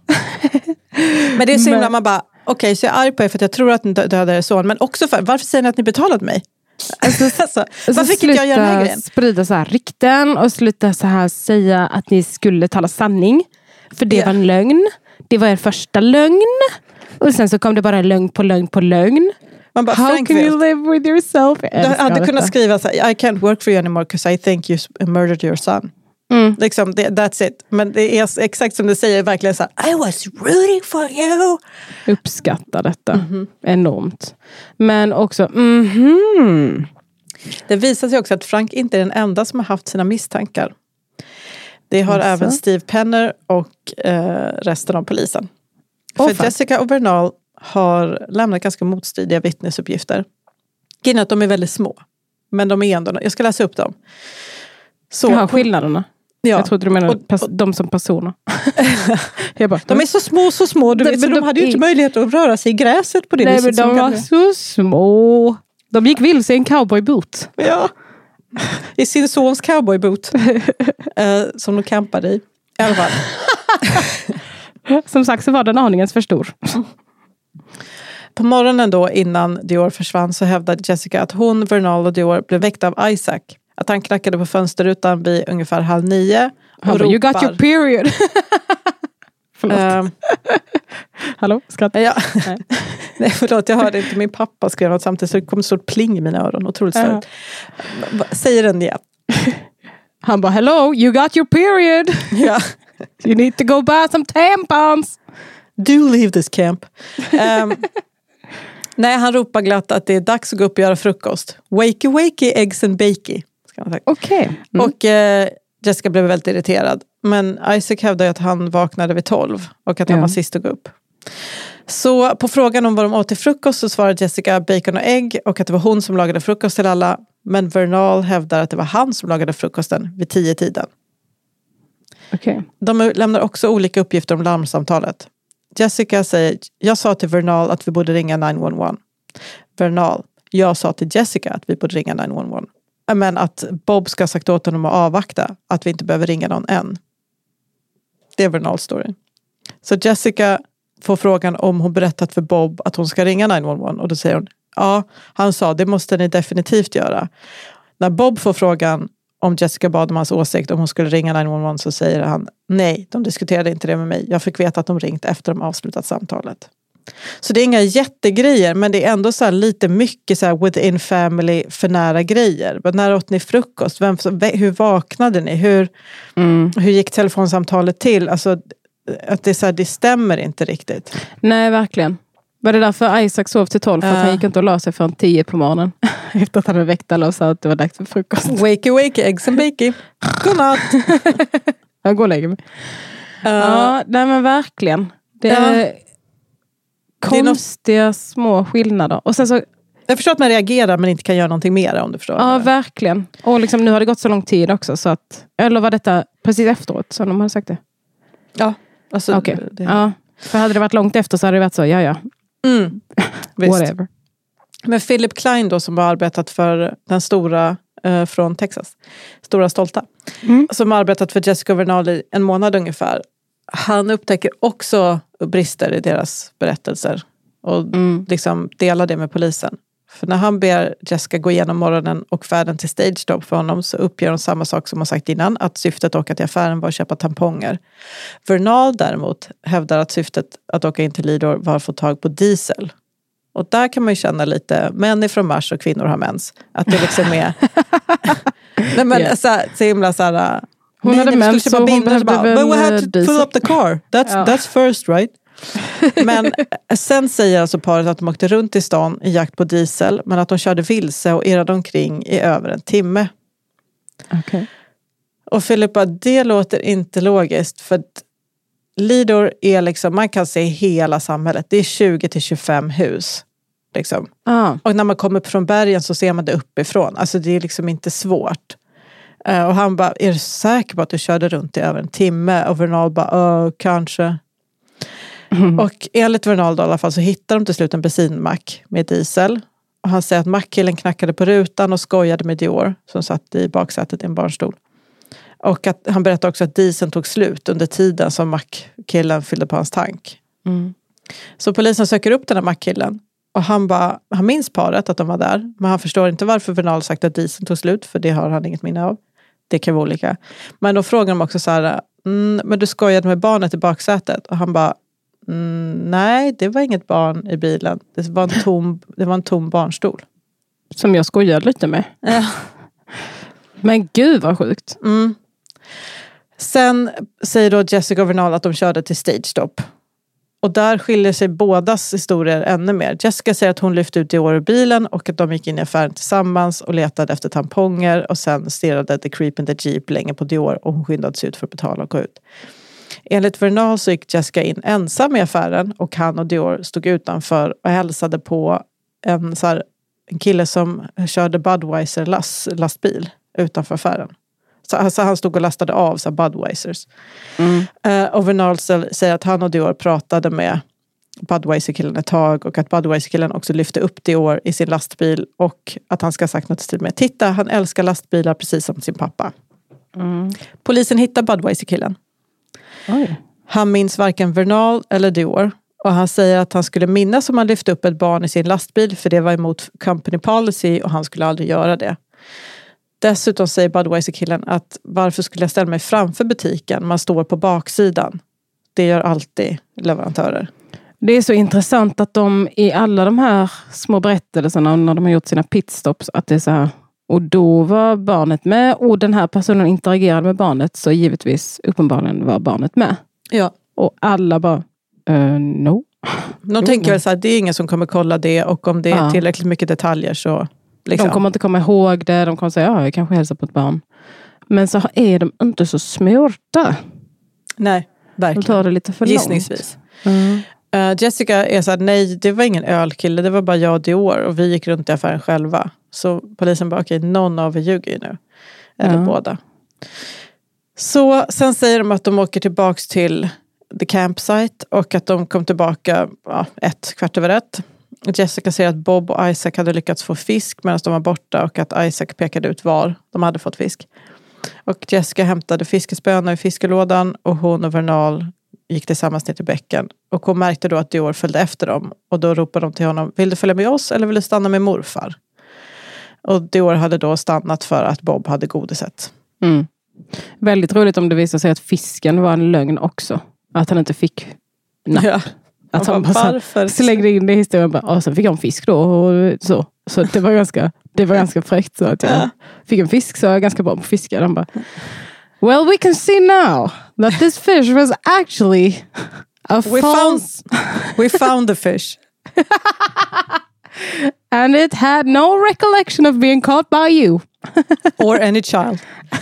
Men det är så himla, man bara, okej, okay, så jag är arg på er för att jag tror att ni dödade er son, men också för, varför säger ni att ni betalade mig? Alltså, alltså, varför fick jag göra den här grejen? Sprida så här rykten och sluta så här säga att ni skulle tala sanning. För det yeah. var en lögn. Det var er första lögn. Och sen så kom det bara en lögn på lögn på lögn. Man bara, how Frank can you live with yourself? Du hade kunnat skriva så här, I can't work for you anymore because I think you murdered your son. Mm. Liksom, det, that's it. Men det är exakt som du säger, verkligen så här, I was rooting for you. Uppskattar detta mm-hmm. enormt. Men också mm-hmm. det visar sig också att Frank inte är den enda som har haft sina misstankar. Det har alltså. även Steve Penner och eh, resten av polisen. Oh, för fan. Jessica och Bernal har lämnat ganska motstridiga vittnesuppgifter. Grejen är att de är väldigt små. Men de är ändå, jag ska läsa upp dem. Så, ja, skillnaderna. Ja. Jag trodde du menade och, och, de som personer. Jag bara, de är så små, så små. Du de, vet, så de, de hade ju inte möjlighet att röra sig i gräset på det nej, viset. Men de var så små. De gick vilse i en cowboyboot. Ja. I sin sons cowboyboot. eh, som de campade i. I alla fall. Som sagt så var den aningens för stor. på morgonen då innan Dior försvann så hävdade Jessica att hon, Vernal och Dior blev väckta av Isaac. Att han knackade på fönsterrutan vid ungefär halv nio. Och han bara, you got your period. Förlåt. Um, Hallå, skrattar ja. Nej. Nej, förlåt, jag hörde inte min pappa skriva något samtidigt så det kom ett stort pling i mina öron. Otroligt störigt. Uh. Säger den igen. Han bara, hello, you got your period. Ja. You need to go buy some tampons. Do leave this camp. Um, nej, han ropar glatt att det är dags att gå upp och göra frukost. Wakey, wakey, eggs and bakey. Okej. Okay. Mm. Och eh, Jessica blev väldigt irriterad. Men Isaac hävdade att han vaknade vid tolv. Och att han ja. var sist att gå upp. Så på frågan om vad de åt till frukost så svarade Jessica bacon och ägg. Och att det var hon som lagade frukost till alla. Men Vernal hävdar att det var han som lagade frukosten vid tio tiden. Okay. De lämnar också olika uppgifter om larmsamtalet. Jessica säger, jag sa till Vernal att vi borde ringa nio ett ett. Vernal, jag sa till Jessica att vi borde ringa nio ett ett. Men att Bob ska ha sagt åt honom att avvakta. Att vi inte behöver ringa någon än. Det är Vernals story. Så Jessica får frågan om hon berättat för Bob att hon ska ringa nio ett ett. Och då säger hon, ja, han sa det måste ni definitivt göra. När Bob får frågan om Jessica bad om hans åsikt om hon skulle ringa nio ett ett så säger han, nej, de diskuterade inte det med mig. Jag fick veta att de ringt efter de avslutat samtalet. Så det är inga jättegrejer, men det är ändå så här lite mycket så här within family för nära grejer. Men när åt ni frukost? Vem, hur vaknade ni? Hur, mm. hur gick telefonsamtalet till? Alltså, att det, så här, det stämmer inte riktigt. Nej, verkligen. Var det därför Isaac sov till tolv? För uh. att han gick inte och la sig från tio på morgonen. Efter att han hade väckt alla och sa att det var dags för frukost. Wakey, wakey, eggs and bakey. Godnatt. Jag går och lägger mig. Uh. Ja, nej men verkligen. Det är... Uh. konstiga något... små skillnader. Och sen så... Jag förstår att man reagerar men inte kan göra någonting mer om du förstår. Ja, verkligen. Och liksom, nu har det gått så lång tid också. Så att, eller var detta precis efteråt som de hade sagt det? Ja. Alltså, okay. det... ja. För hade det varit långt efter så hade det varit så, ja ja. Mm. Whatever. Men Philip Klein då som har arbetat för den stora eh, från Texas. Stora stolta. Mm. Som har arbetat för Jessica Vernal i en månad ungefär. Han upptäcker också brister i deras berättelser. Och mm. liksom delar det med polisen. För när han ber Jessica gå igenom morgonen och färden till Stage Stop för honom så uppger hon samma sak som hon sagt innan. Att syftet att åka till affären var att köpa tamponger. Vernal däremot hävdar att syftet att åka in till Lidor var att få tag på diesel. Och där kan man ju känna lite män är från Mars och kvinnor har mens. Att det liksom är... Nej men yeah. så, här, så himla så här... Hon hade mens och hon behövde bara, väl but we have to diesel. fill up the car. That's, ja. that's first, right? Men sen säger alltså paret att de åkte runt i stan i jakt på diesel. Men att de körde vilse och irrade omkring i över en timme. Okay. Och Filippa, det låter inte logiskt. För Lidor är liksom, man kan se hela samhället. Det är tjugo till tjugofem hus. Liksom. Ah. Och när man kommer upp från bergen så ser man det uppifrån. Alltså det är liksom inte svårt. Uh, och han bara, är du säker på att du körde runt i över en timme? Och Vernal bara, uh, kanske. Mm. Och enligt Vernal då, i alla fall så hittar de till slut en bensinmack med diesel. Och han säger att mackkillen knackade på rutan och skojade med Dior som satt i baksätet i en barnstol. Och att han berättade också att dieseln tog slut under tiden som mackkillen fyllde på hans tank. Mm. Så polisen söker upp den här mackkillen. Och han bara, han minns paret att de var där. Men han förstår inte varför Vernal sagt att dieseln tog slut. För det har han inget minne av. Det kan vara olika. Men då frågar de också så här, mm, men du skojade med barnet i baksätet. Och han bara, mm, nej, det var inget barn i bilen. Det var en tom, det var en tom barnstol. Som jag skojade lite med. Ja. Men gud vad sjukt. Mm. Sen säger då Jessica och Vernal att de körde till Stage Stop. Och där skiljer sig bådas historier ännu mer. Jessica säger att hon lyfte ut Dior ur bilen och att de gick in i affären tillsammans och letade efter tamponger och sen stirrade The Creep in the Jeep länge på Dior och hon skyndade sig ut för att betala och gå ut. Enligt Vernal så gick Jessica in ensam i affären och han och Dior stod utanför och hälsade på en, så här, en kille som körde Budweiser last, lastbil utanför affären. Så alltså han stod och lastade av så Budweisers. Mm. Uh, och Vernal säger att han och Dior pratade med Budweiser-killen ett tag. Och att Budweiser-killen också lyfte upp Dior i sin lastbil. Och att han ska ha sagt något stil med. Titta, han älskar lastbilar precis som sin pappa. Mm. Polisen hittar Budweiser-killen. Oj. Han minns varken Vernal eller Dior. Och han säger att han skulle minnas om han lyfte upp ett barn i sin lastbil, för det var emot company policy och han skulle aldrig göra det. Dessutom säger Budweiser-killen att varför skulle jag ställa mig framför butiken? Man står på baksidan. Det gör alltid leverantörer. Det är så intressant att de i alla de här små berättelserna när de har gjort sina pitstops, att det är så här, och då var barnet med och den här personen interagerade med barnet, så givetvis uppenbarligen var barnet med. Ja. Och alla bara, uh, no. De no, tänker väl så här, det är ingen som kommer kolla det, och om det är ja. tillräckligt mycket detaljer så... Liksom. De kommer inte komma ihåg det, de kommer säga, ja, jag kanske hälsar på ett barn. Men så är de inte så smörta. Nej, verkligen. De tar det lite för långt. Gissningsvis. Mm. Uh, Jessica är så här, nej, det var ingen ölkille, det var bara jag och Dior, och vi gick runt i affären själva. Så polisen bara, okej, någon av er ljuger ju nu. Eller ja. båda. Så sen säger de att de åker tillbaks till the campsite och att de kom tillbaka ja, ett kvart över ett. Jessica säger att Bob och Isaac hade lyckats få fisk medan de var borta, och att Isaac pekade ut var de hade fått fisk. Och Jessica hämtade fiskespöna i fiskelådan, och hon och Vernal gick tillsammans ner till bäcken. Och hon märkte då att Dior följde efter dem, och då ropade de till honom, vill du följa med oss eller vill du stanna med morfar? Och Dior hade då stannat för att Bob hade godiset. Mm. Väldigt roligt om det visar sig att fisken var en lögn också. Att han inte fick napp. Ja. Att han bara varför? Slängde in det i historien. Bara, och sen fick jag en fisk då. Och så så det var ganska, det var ganska fräckt. Så att jag ja. fick en fisk, så jag är ganska bra på fiskar. Han bara, well, we can see now that this fish was actually a we false... Found, we found the fish. And it had no recollection of being caught by you. Or any child.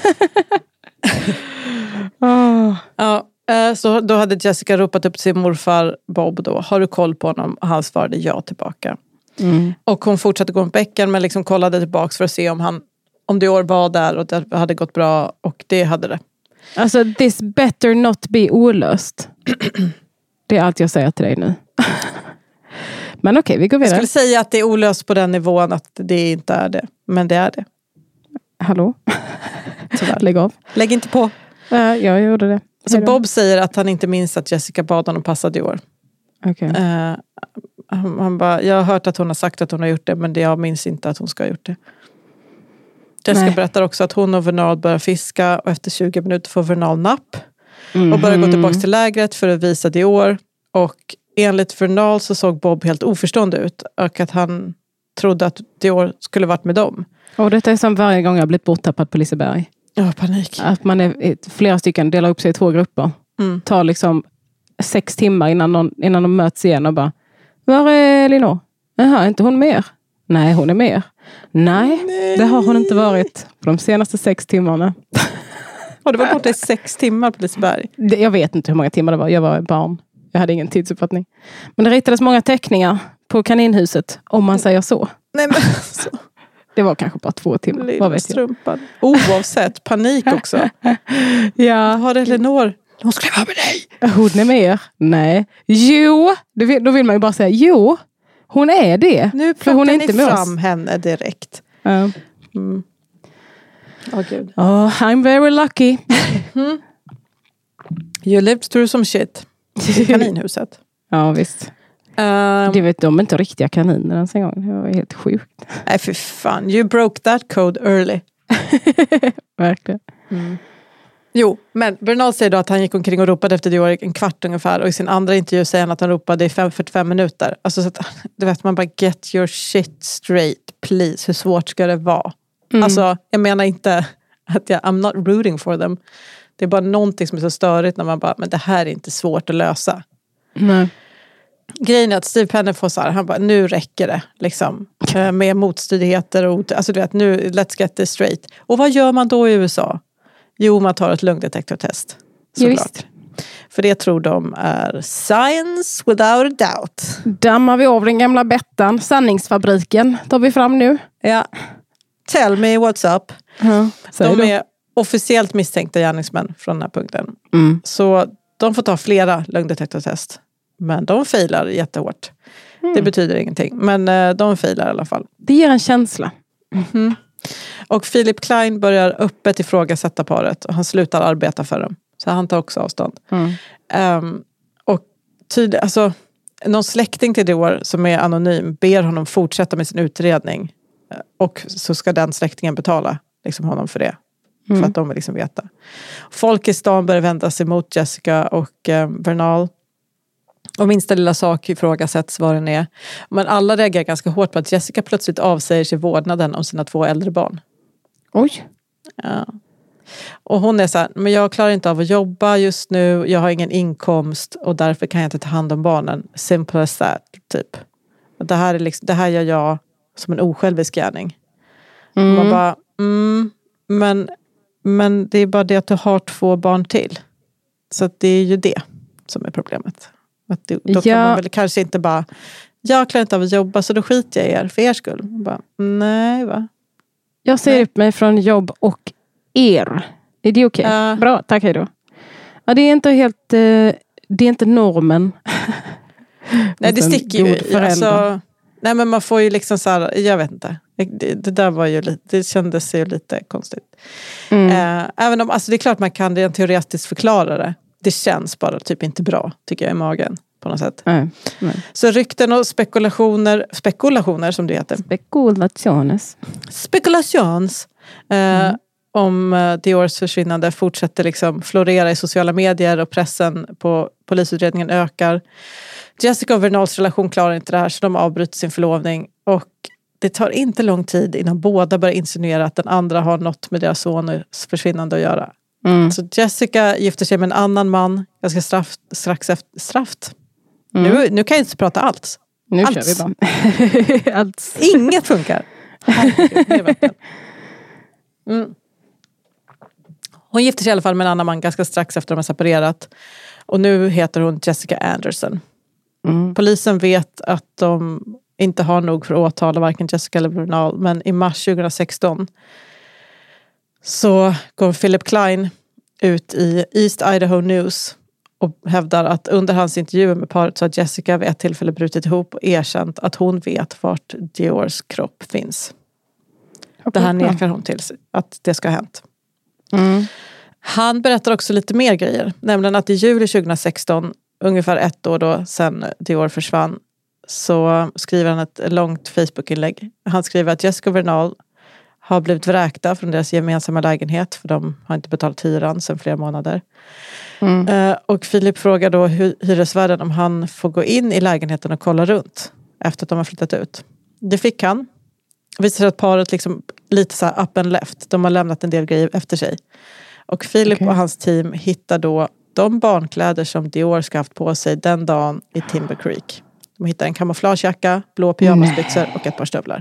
oh. Ja. Så då hade Jessica ropat upp sin morfar Bob då. Har du koll på honom? Och han svarade ja tillbaka. Mm. Och hon fortsatte gå på bäcken, men liksom kollade tillbaka för att se om han om Dior var där och det hade gått bra, och det hade det. Alltså, this better not be olöst. Det är allt jag säger till dig nu. Men okej, okay, vi går vidare. Jag skulle säga att det är olöst på den nivån att det inte är det. Men det är det. Hallå? Lägg av. Lägg inte på. Uh, jag gjorde det. Så Bob säger att han inte minns att Jessica bad honom passa Dior. Okay. Uh, han, han bara, jag har hört att hon har sagt att hon har gjort det, men jag minns inte att hon ska ha gjort det. Jessica Nej. berättar också att hon och Vernal börjar fiska, och efter tjugo minuter får Vernal napp. Mm-hmm. Och börjar gå tillbaka till lägret för att visa Dior. Och enligt Vernal så såg Bob helt oförstående ut, och att han trodde att Dior skulle varit med dem. Och detta är som varje gång jag blivit borttappad på Liseberg. Ja, panik. Att man är flera stycken, delar upp sig i två grupper. Mm. Tar liksom sex timmar innan, någon, innan de möts igen och bara, var är Elinor? Jaha, inte hon mer? Nej, hon är mer. Nej, Nej, det har hon inte varit på de senaste sex timmarna. Har du varit borta i sex timmar på Liseberg? Jag vet inte hur många timmar det var. Jag var barn. Jag hade ingen tidsuppfattning. Men det ritades många teckningar på kaninhuset, om man säger så. Nej, men alltså. Det var kanske bara två timmar. Lilla vad vet strumpan. Oavsett, panik också. Ja. Har Elinor? Hon ska vara med dig. Hon är med er? Nej. Jo, vill, då vill man ju bara säga, jo, hon är det. Nu plockar hon är inte ni fram oss. Henne direkt. Ja. Uh. Mm. Åh, gud. Oh, I'm very lucky. Mm. You lived through some shit. I kaninhuset. Ja, visst. Um, det vet de inte riktiga kaniner ens en gång. Det var helt sjukt. Nej, för fan. You broke that code early. Verkligen. Mm. Jo, men Vernal säger då att han gick omkring och ropade efter Dior en kvart ungefär. Och i sin andra intervju säger han att han ropade i fyrtiofem minuter. Alltså så att, du vet, man bara get your shit straight, please. Hur svårt ska det vara? Mm. Alltså, jag menar inte att jag, I'm not rooting for them. Det är bara någonting som är så störigt när man bara, men det här är inte svårt att lösa. Nej. Grejen är att Steve Penner får så här, han bara, nu räcker det liksom, med motstridigheter och, alltså du vet, nu, let's get this straight. Och vad gör man då i U S A? Jo, man tar ett lögndetektortest, såklart. För det tror de är science without a doubt. Dammar vi av den gamla Bettan, sanningsfabriken, tar vi fram nu. Ja, tell me what's up. Ja, de du. är officiellt misstänkta gärningsmän från den här punkten. Mm. Så de får ta flera lögndetektortest. Men de failar jättehårt. Mm. Det betyder ingenting. Men eh, de failar i alla fall. Det ger en känsla. Mm-hmm. Och Philip Klein börjar öppet ifrågasätta paret. Och han slutar arbeta för dem. Så han tar också avstånd. Mm. Um, och tydligt, alltså, någon släkting till Dior som är anonym ber honom fortsätta med sin utredning. Och så ska den släktingen betala liksom honom för det. Mm. För att de vill liksom veta. Folk i stan börjar vända sig mot Jessica och eh, Vernal. Och minsta lilla sak ifrågasätts vad den är. Men alla reagerar ganska hårt på att Jessica plötsligt avsäger sig vårdnaden om sina två äldre barn. Oj. Ja. Och hon är så här, men jag klarar inte av att jobba just nu. Jag har ingen inkomst och därför kan jag inte ta hand om barnen. Simple as that, typ. Det här, är liksom, det här gör jag som en osjälvisk gärning. Mm. Man bara, mm, men, men det är bara det att du har två barn till. Så att det är ju det som är problemet. Att det, då kan ja. man väl kanske inte bara, jag klarar inte av att jobba så då skiter jag i er för er skull. Man bara, nej va? Jag säger upp mig från jobb och er. Är det okej? Okay? Uh. Bra, tack, hej då. Ja, det är inte helt, eh, det är inte normen. Nej, det sticker ju. Alltså, nej, men man får ju liksom så här, jag vet inte. Det, det där var ju lite, det kändes ju lite konstigt. Mm. Eh, även om, alltså det är klart man kan rent teoretiskt förklara det. Det känns bara typ inte bra, tycker jag, i magen. På något sätt. Nej, nej. Så rykten och spekulationer, spekulationer som det heter. Spekulationes. Spekulations. Eh, mm. Om uh, Diors försvinnande fortsätter liksom florera i sociala medier och pressen på polisutredningen ökar. Jessica och Vernals relation klarar inte det här så de avbryter sin förlovning och det tar inte lång tid innan båda börjar insinuera att den andra har något med deras sons försvinnande att göra. Mm. Så Jessica gifter sig med en annan man ganska straff, strax efter straft. Mm. Nu, nu kan jag inte prata allt. Nu allt. kör vi bara. allt. Inget funkar. Mm. Hon gifter sig i alla fall med en annan man ganska strax efter de har separerat. Och nu heter hon Jessica Anderson. Mm. Polisen vet att de inte har nog för att åtala varken Jessica eller Vernal. Men i mars tjugohundrasexton så går Philip Klein ut i East Idaho News och hävdar att under hans intervjuer med paret så har Jessica vid ett tillfälle brutit ihop och erkänt att hon vet vart Diors kropp finns. Det här nekar hon till att det ska ha hänt. Mm. Han berättar också lite mer grejer. Nämligen att i juli tjugohundrasexton, ungefär ett år då sedan Dior försvann, så skriver han ett långt Facebook-inlägg. Han skriver att Jessica och Vernal har blivit vräkta från deras gemensamma lägenhet. För de har inte betalat hyran sedan flera månader. Mm. Uh, och Philip frågar då hyresvärden om han får gå in i lägenheten och kolla runt. Efter att de har flyttat ut. Det fick han. Visar sig att paret liksom lite så här up and left. De har lämnat en del grejer efter sig. Och Philip okay. och hans team hittar då de barnkläder som Dior ska haft på sig den dagen i Timber Creek. De hittar en kamouflagejacka, blå pyjamasbyxor och ett par stövlar.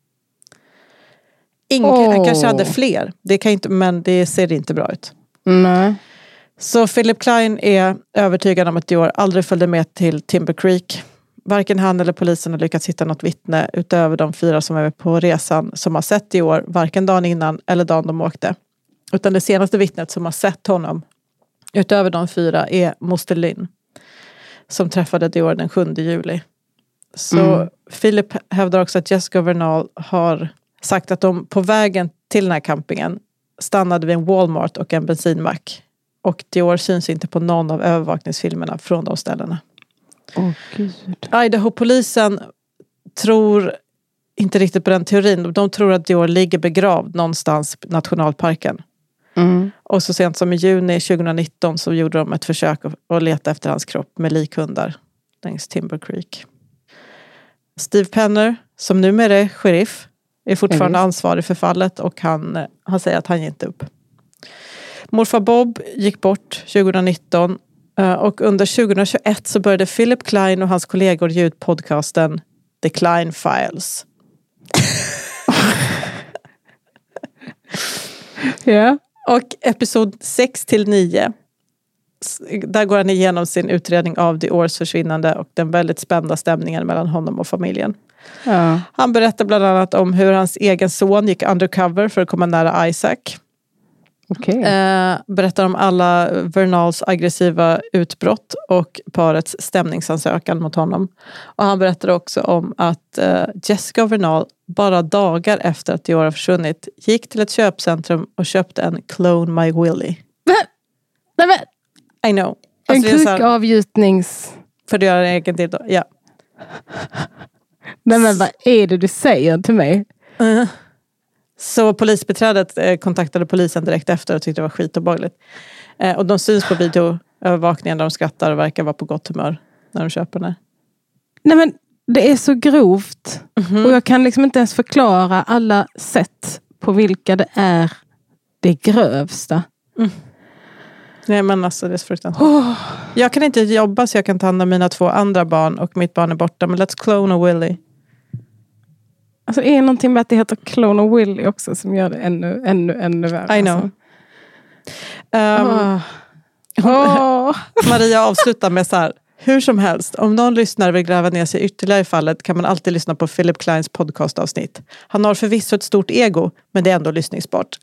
Ingen oh. kanske hade fler. Det kan inte, men det ser inte bra ut. Nej. Så Philip Klein är övertygad om att Dior aldrig följde med till Timber Creek. Varken han eller polisen har lyckats hitta något vittne utöver de fyra som är på resan som har sett Dior varken dagen innan eller dagen de åkte. Utan det senaste vittnet som har sett honom utöver de fyra är moster Lynn som träffade Dior den sjunde juli. Så mm. Philip hävdar också att Jessica och Vernal har sagt att de på vägen till den här campingen stannade vid en Walmart och en bensinmack. Och Dior syns inte på någon av övervakningsfilmerna från de ställena. Oh, Gud. Idaho-polisen tror inte riktigt på den teorin. De tror att Dior ligger begravd någonstans i nationalparken. Mm. Och så sent som i juni tjugohundranitton så gjorde de ett försök att leta efter hans kropp med likhundar längs Timber Creek. Steve Penner, som numera är sheriff, är fortfarande mm. ansvarig för fallet och han, han säger att han ger inte upp. Morfar Bob gick bort tjugohundranitton och under tjugohundratjugoett så började Philip Klein och hans kollegor ge ut podcasten The Klein Files. Ja. yeah. Och episod sex till nio, där går han igenom sin utredning av Diors försvinnande och den väldigt spända stämningen mellan honom och familjen. Ja. Han berättar bland annat om hur hans egen son gick undercover för att komma nära Isaac. Okay. Eh, berättar om alla Vernals aggressiva utbrott och parets stämningsansökan mot honom. Och han berättar också om att eh, Jessica och Vernal bara dagar efter att Dior har försvunnit gick till ett köpcentrum och köpte en Clone My Willy. Nej men! I know. Alltså, en kukavgjutnings... För att göra en egen dildo, ja. Nej, men vad är det du säger till mig? Uh. Så polisbeträdet eh, kontaktade polisen direkt efter och tyckte det var skitobehagligt. Eh, och de syns på videoövervakningen där de skrattar och verkar vara på gott humör när de köper den. Nej, men det är så grovt. Mm-hmm. Och jag kan liksom inte ens förklara alla sätt på vilka det är det grövsta. Mm. Nej, men alltså det är så fruktansvärt. Oh. Jag kan inte jobba så jag kan ta hand om mina två andra barn och mitt barn är borta. Men let's clone a Willy. Alltså det är någonting med att det heter Clone och Willy också som gör det ännu, ännu, ännu värre. I know. Alltså. Um, oh. Oh. Maria avslutar med så här. Hur som helst, om någon lyssnar vill gräva ner sig ytterligare i fallet kan man alltid lyssna på Philip Kleins podcastavsnitt. Han har förvisso ett stort ego, men det är ändå lyssningsbart.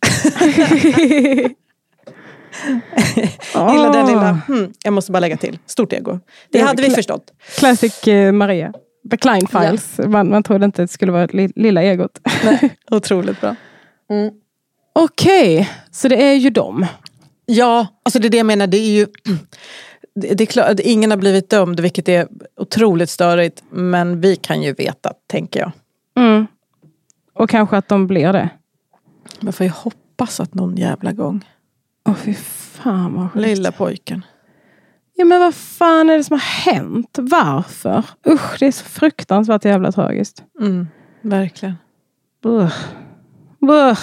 oh. Gilla den lilla, hmm, jag måste bara lägga till. Stort ego. Det, det hade vi förstått. Classic uh, Maria. The Klein Files. Ja. Man, man trodde inte att det skulle vara li- lilla egot. Nej, otroligt bra. Mm. Okej, okay, så det är ju dem. Ja, alltså det är det jag menar. Det är ju... Det, det är klart att ingen har blivit dömd, vilket är otroligt störigt. Men vi kan ju veta, tänker jag. Mm. Och kanske att de blir det. Men får jag hoppas att någon jävla gång. Åh, fy fan vad skit. Lilla pojken. Ja, men vad fan är det som har hänt? Varför? Usch, det är så fruktansvärt jävla tragiskt. Mm, verkligen. Buh. Buh.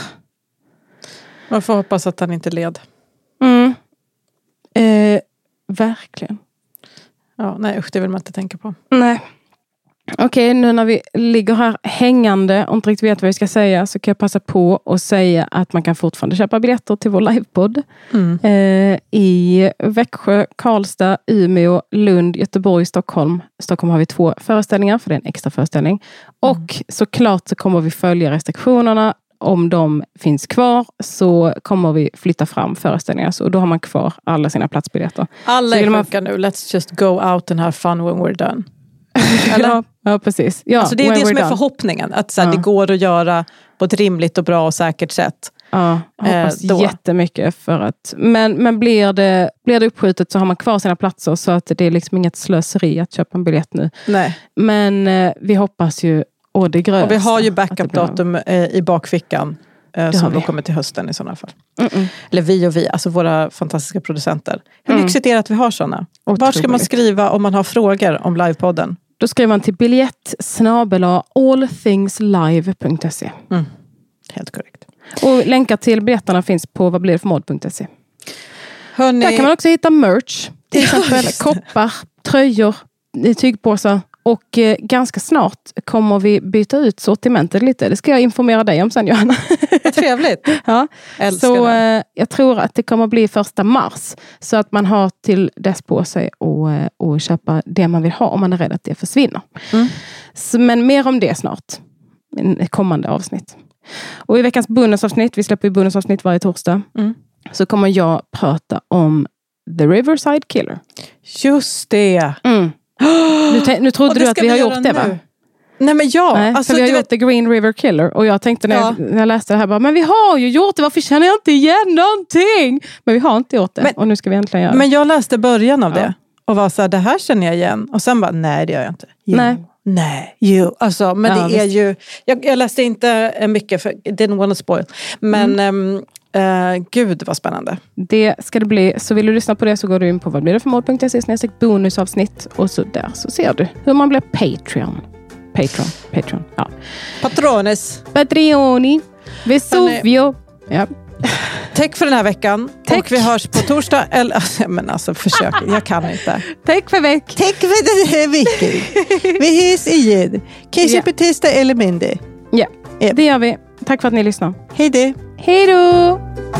Man får hoppas att han inte led. Mm. Eh, verkligen. Ja, nej usch, det vill man inte tänka på. Nej. Okej, okay, nu när vi ligger här hängande och inte riktigt vet vad vi ska säga så kan jag passa på att säga att man kan fortfarande köpa biljetter till vår livepodd mm. eh, i Växjö, Karlstad, Umeå, Lund, Göteborg, Stockholm. Stockholm har vi två föreställningar för det är en extra föreställning. Mm. Och såklart så kommer vi följa restriktionerna. Om de finns kvar så kommer vi flytta fram föreställningar. Så då har man kvar alla sina platsbiljetter. Alla är man... sjuka nu. Let's just go out and have fun when we're done. Eller? ja, ja, precis. Ja, alltså det är det som är done. förhoppningen. Att så här, ja. det går att göra på ett rimligt och bra och säkert sätt. Ja, jag hoppas eh, jättemycket för att... Men, men blir, det, blir det uppskjutet så har man kvar sina platser. Så att det är liksom inget slöseri att köpa en biljett nu. Nej. Men eh, vi hoppas ju... Och, det grösta, och vi har ju backup-datum eh, i bakfickan. Eh, som då kommer till hösten i sådana fall. Mm-mm. Eller vi och vi, alltså våra fantastiska producenter. Hur mm. lyxigt är det att vi har sådana? Var ska man skriva om man har frågor om livepodden? Då skriver man till biljett snabel-a allthingslive punkt se. Mm. Helt korrekt. Och länkar till biljetterna finns på vad blir det för mod punkt se. Hörrni... Där kan man också hitta merch. Till exempel koppar, tröjor, tygpåsar. Och eh, ganska snart kommer vi byta ut sortimentet lite. Det ska jag informera dig om sen, Johanna. Vad trevligt. Ja. Älskar så det. Eh, jag tror att det kommer bli första mars. Så att man har till dess på sig och, eh, och köpa det man vill ha om man är rädd att det försvinner. Mm. Så, men mer om det snart. I kommande avsnitt. Och i veckans bonusavsnitt, vi släpper ju bonusavsnitt varje torsdag. Mm. Så kommer jag prata om The Riverside Killer. Just det. Mm. Nu, te- nu trodde du att vi har gjort det, va? Nej, men ja. Nej, alltså, för vi har gjort vet... The Green River Killer. Och jag tänkte när, ja. jag, när jag läste det här bara, men vi har ju gjort det, varför känner jag inte igen någonting? Men vi har inte gjort det. Men, och nu ska vi äntligen göra det. Men jag läste början av ja. det. Och var så här, det här känner jag igen. Och sen bara, nej det gör jag inte. Jo. Nej. Nej, jo. Alltså, men ja, det är visst. ju... Jag, jag läste inte mycket, för didn't want to spoil. Men... Mm. Um, Uh, gud vad spännande. Det ska det bli. Så vill du lyssna på det så går du in på vad blir det för mod punkt se snedstreck bonusavsnitt. Och så där så ser du hur man blir Patreon. Patreon. Patreon. Ja. Patrones. Patreoni. Vesuvio. Ja. Tack för den här veckan. Tack. Och vi hörs på torsdag. Eller, men alltså försök. Jag kan inte. Tack för veck. Tack för den här veckan. Vi hörs igen. Kanske ja. på tisdag eller mindre. Ja, ja, det gör vi. Tack för att ni lyssnar. Hej då. Hej då!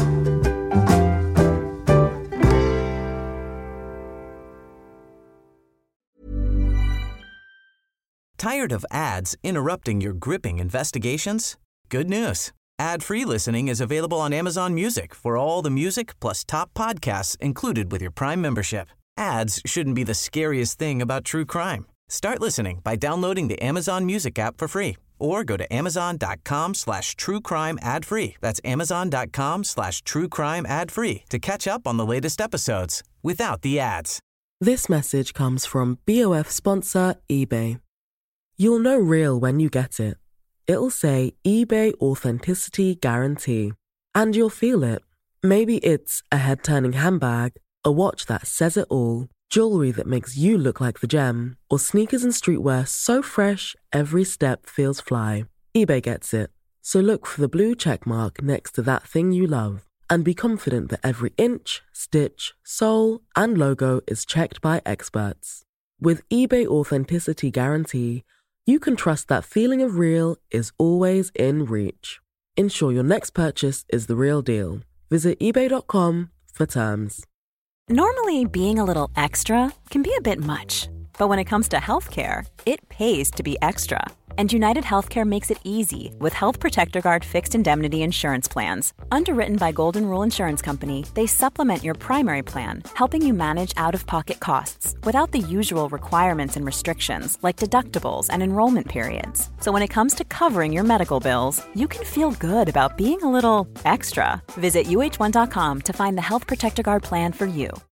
Tired of ads interrupting your gripping investigations? Good news. Ad-free listening is available on Amazon Music for all the music plus top podcasts included with your Prime membership. Ads shouldn't be the scariest thing about true crime. Start listening by downloading the Amazon Music app for free or go to amazon.com slash true crime ad free. That's amazon.com slash true crime ad free to catch up on the latest episodes without the ads. This message comes from B O F sponsor eBay. You'll know real when you get it. It'll say eBay Authenticity Guarantee. And you'll feel it. Maybe it's a head-turning handbag, a watch that says it all, jewelry that makes you look like the gem, or sneakers and streetwear so fresh every step feels fly. eBay gets it. So look for the blue check mark next to that thing you love. And be confident that every inch, stitch, sole, and logo is checked by experts. With eBay Authenticity Guarantee, you can trust that feeling of real is always in reach. Ensure your next purchase is the real deal. Visit ebay dot com for terms. Normally, being a little extra can be a bit much. But when it comes to healthcare, it pays to be extra. And United Healthcare makes it easy with Health Protector Guard fixed indemnity insurance plans. Underwritten by Golden Rule Insurance Company, they supplement your primary plan, helping you manage out-of-pocket costs without the usual requirements and restrictions like deductibles and enrollment periods. So when it comes to covering your medical bills, you can feel good about being a little extra. Visit U H one dot com to find the Health Protector Guard plan for you.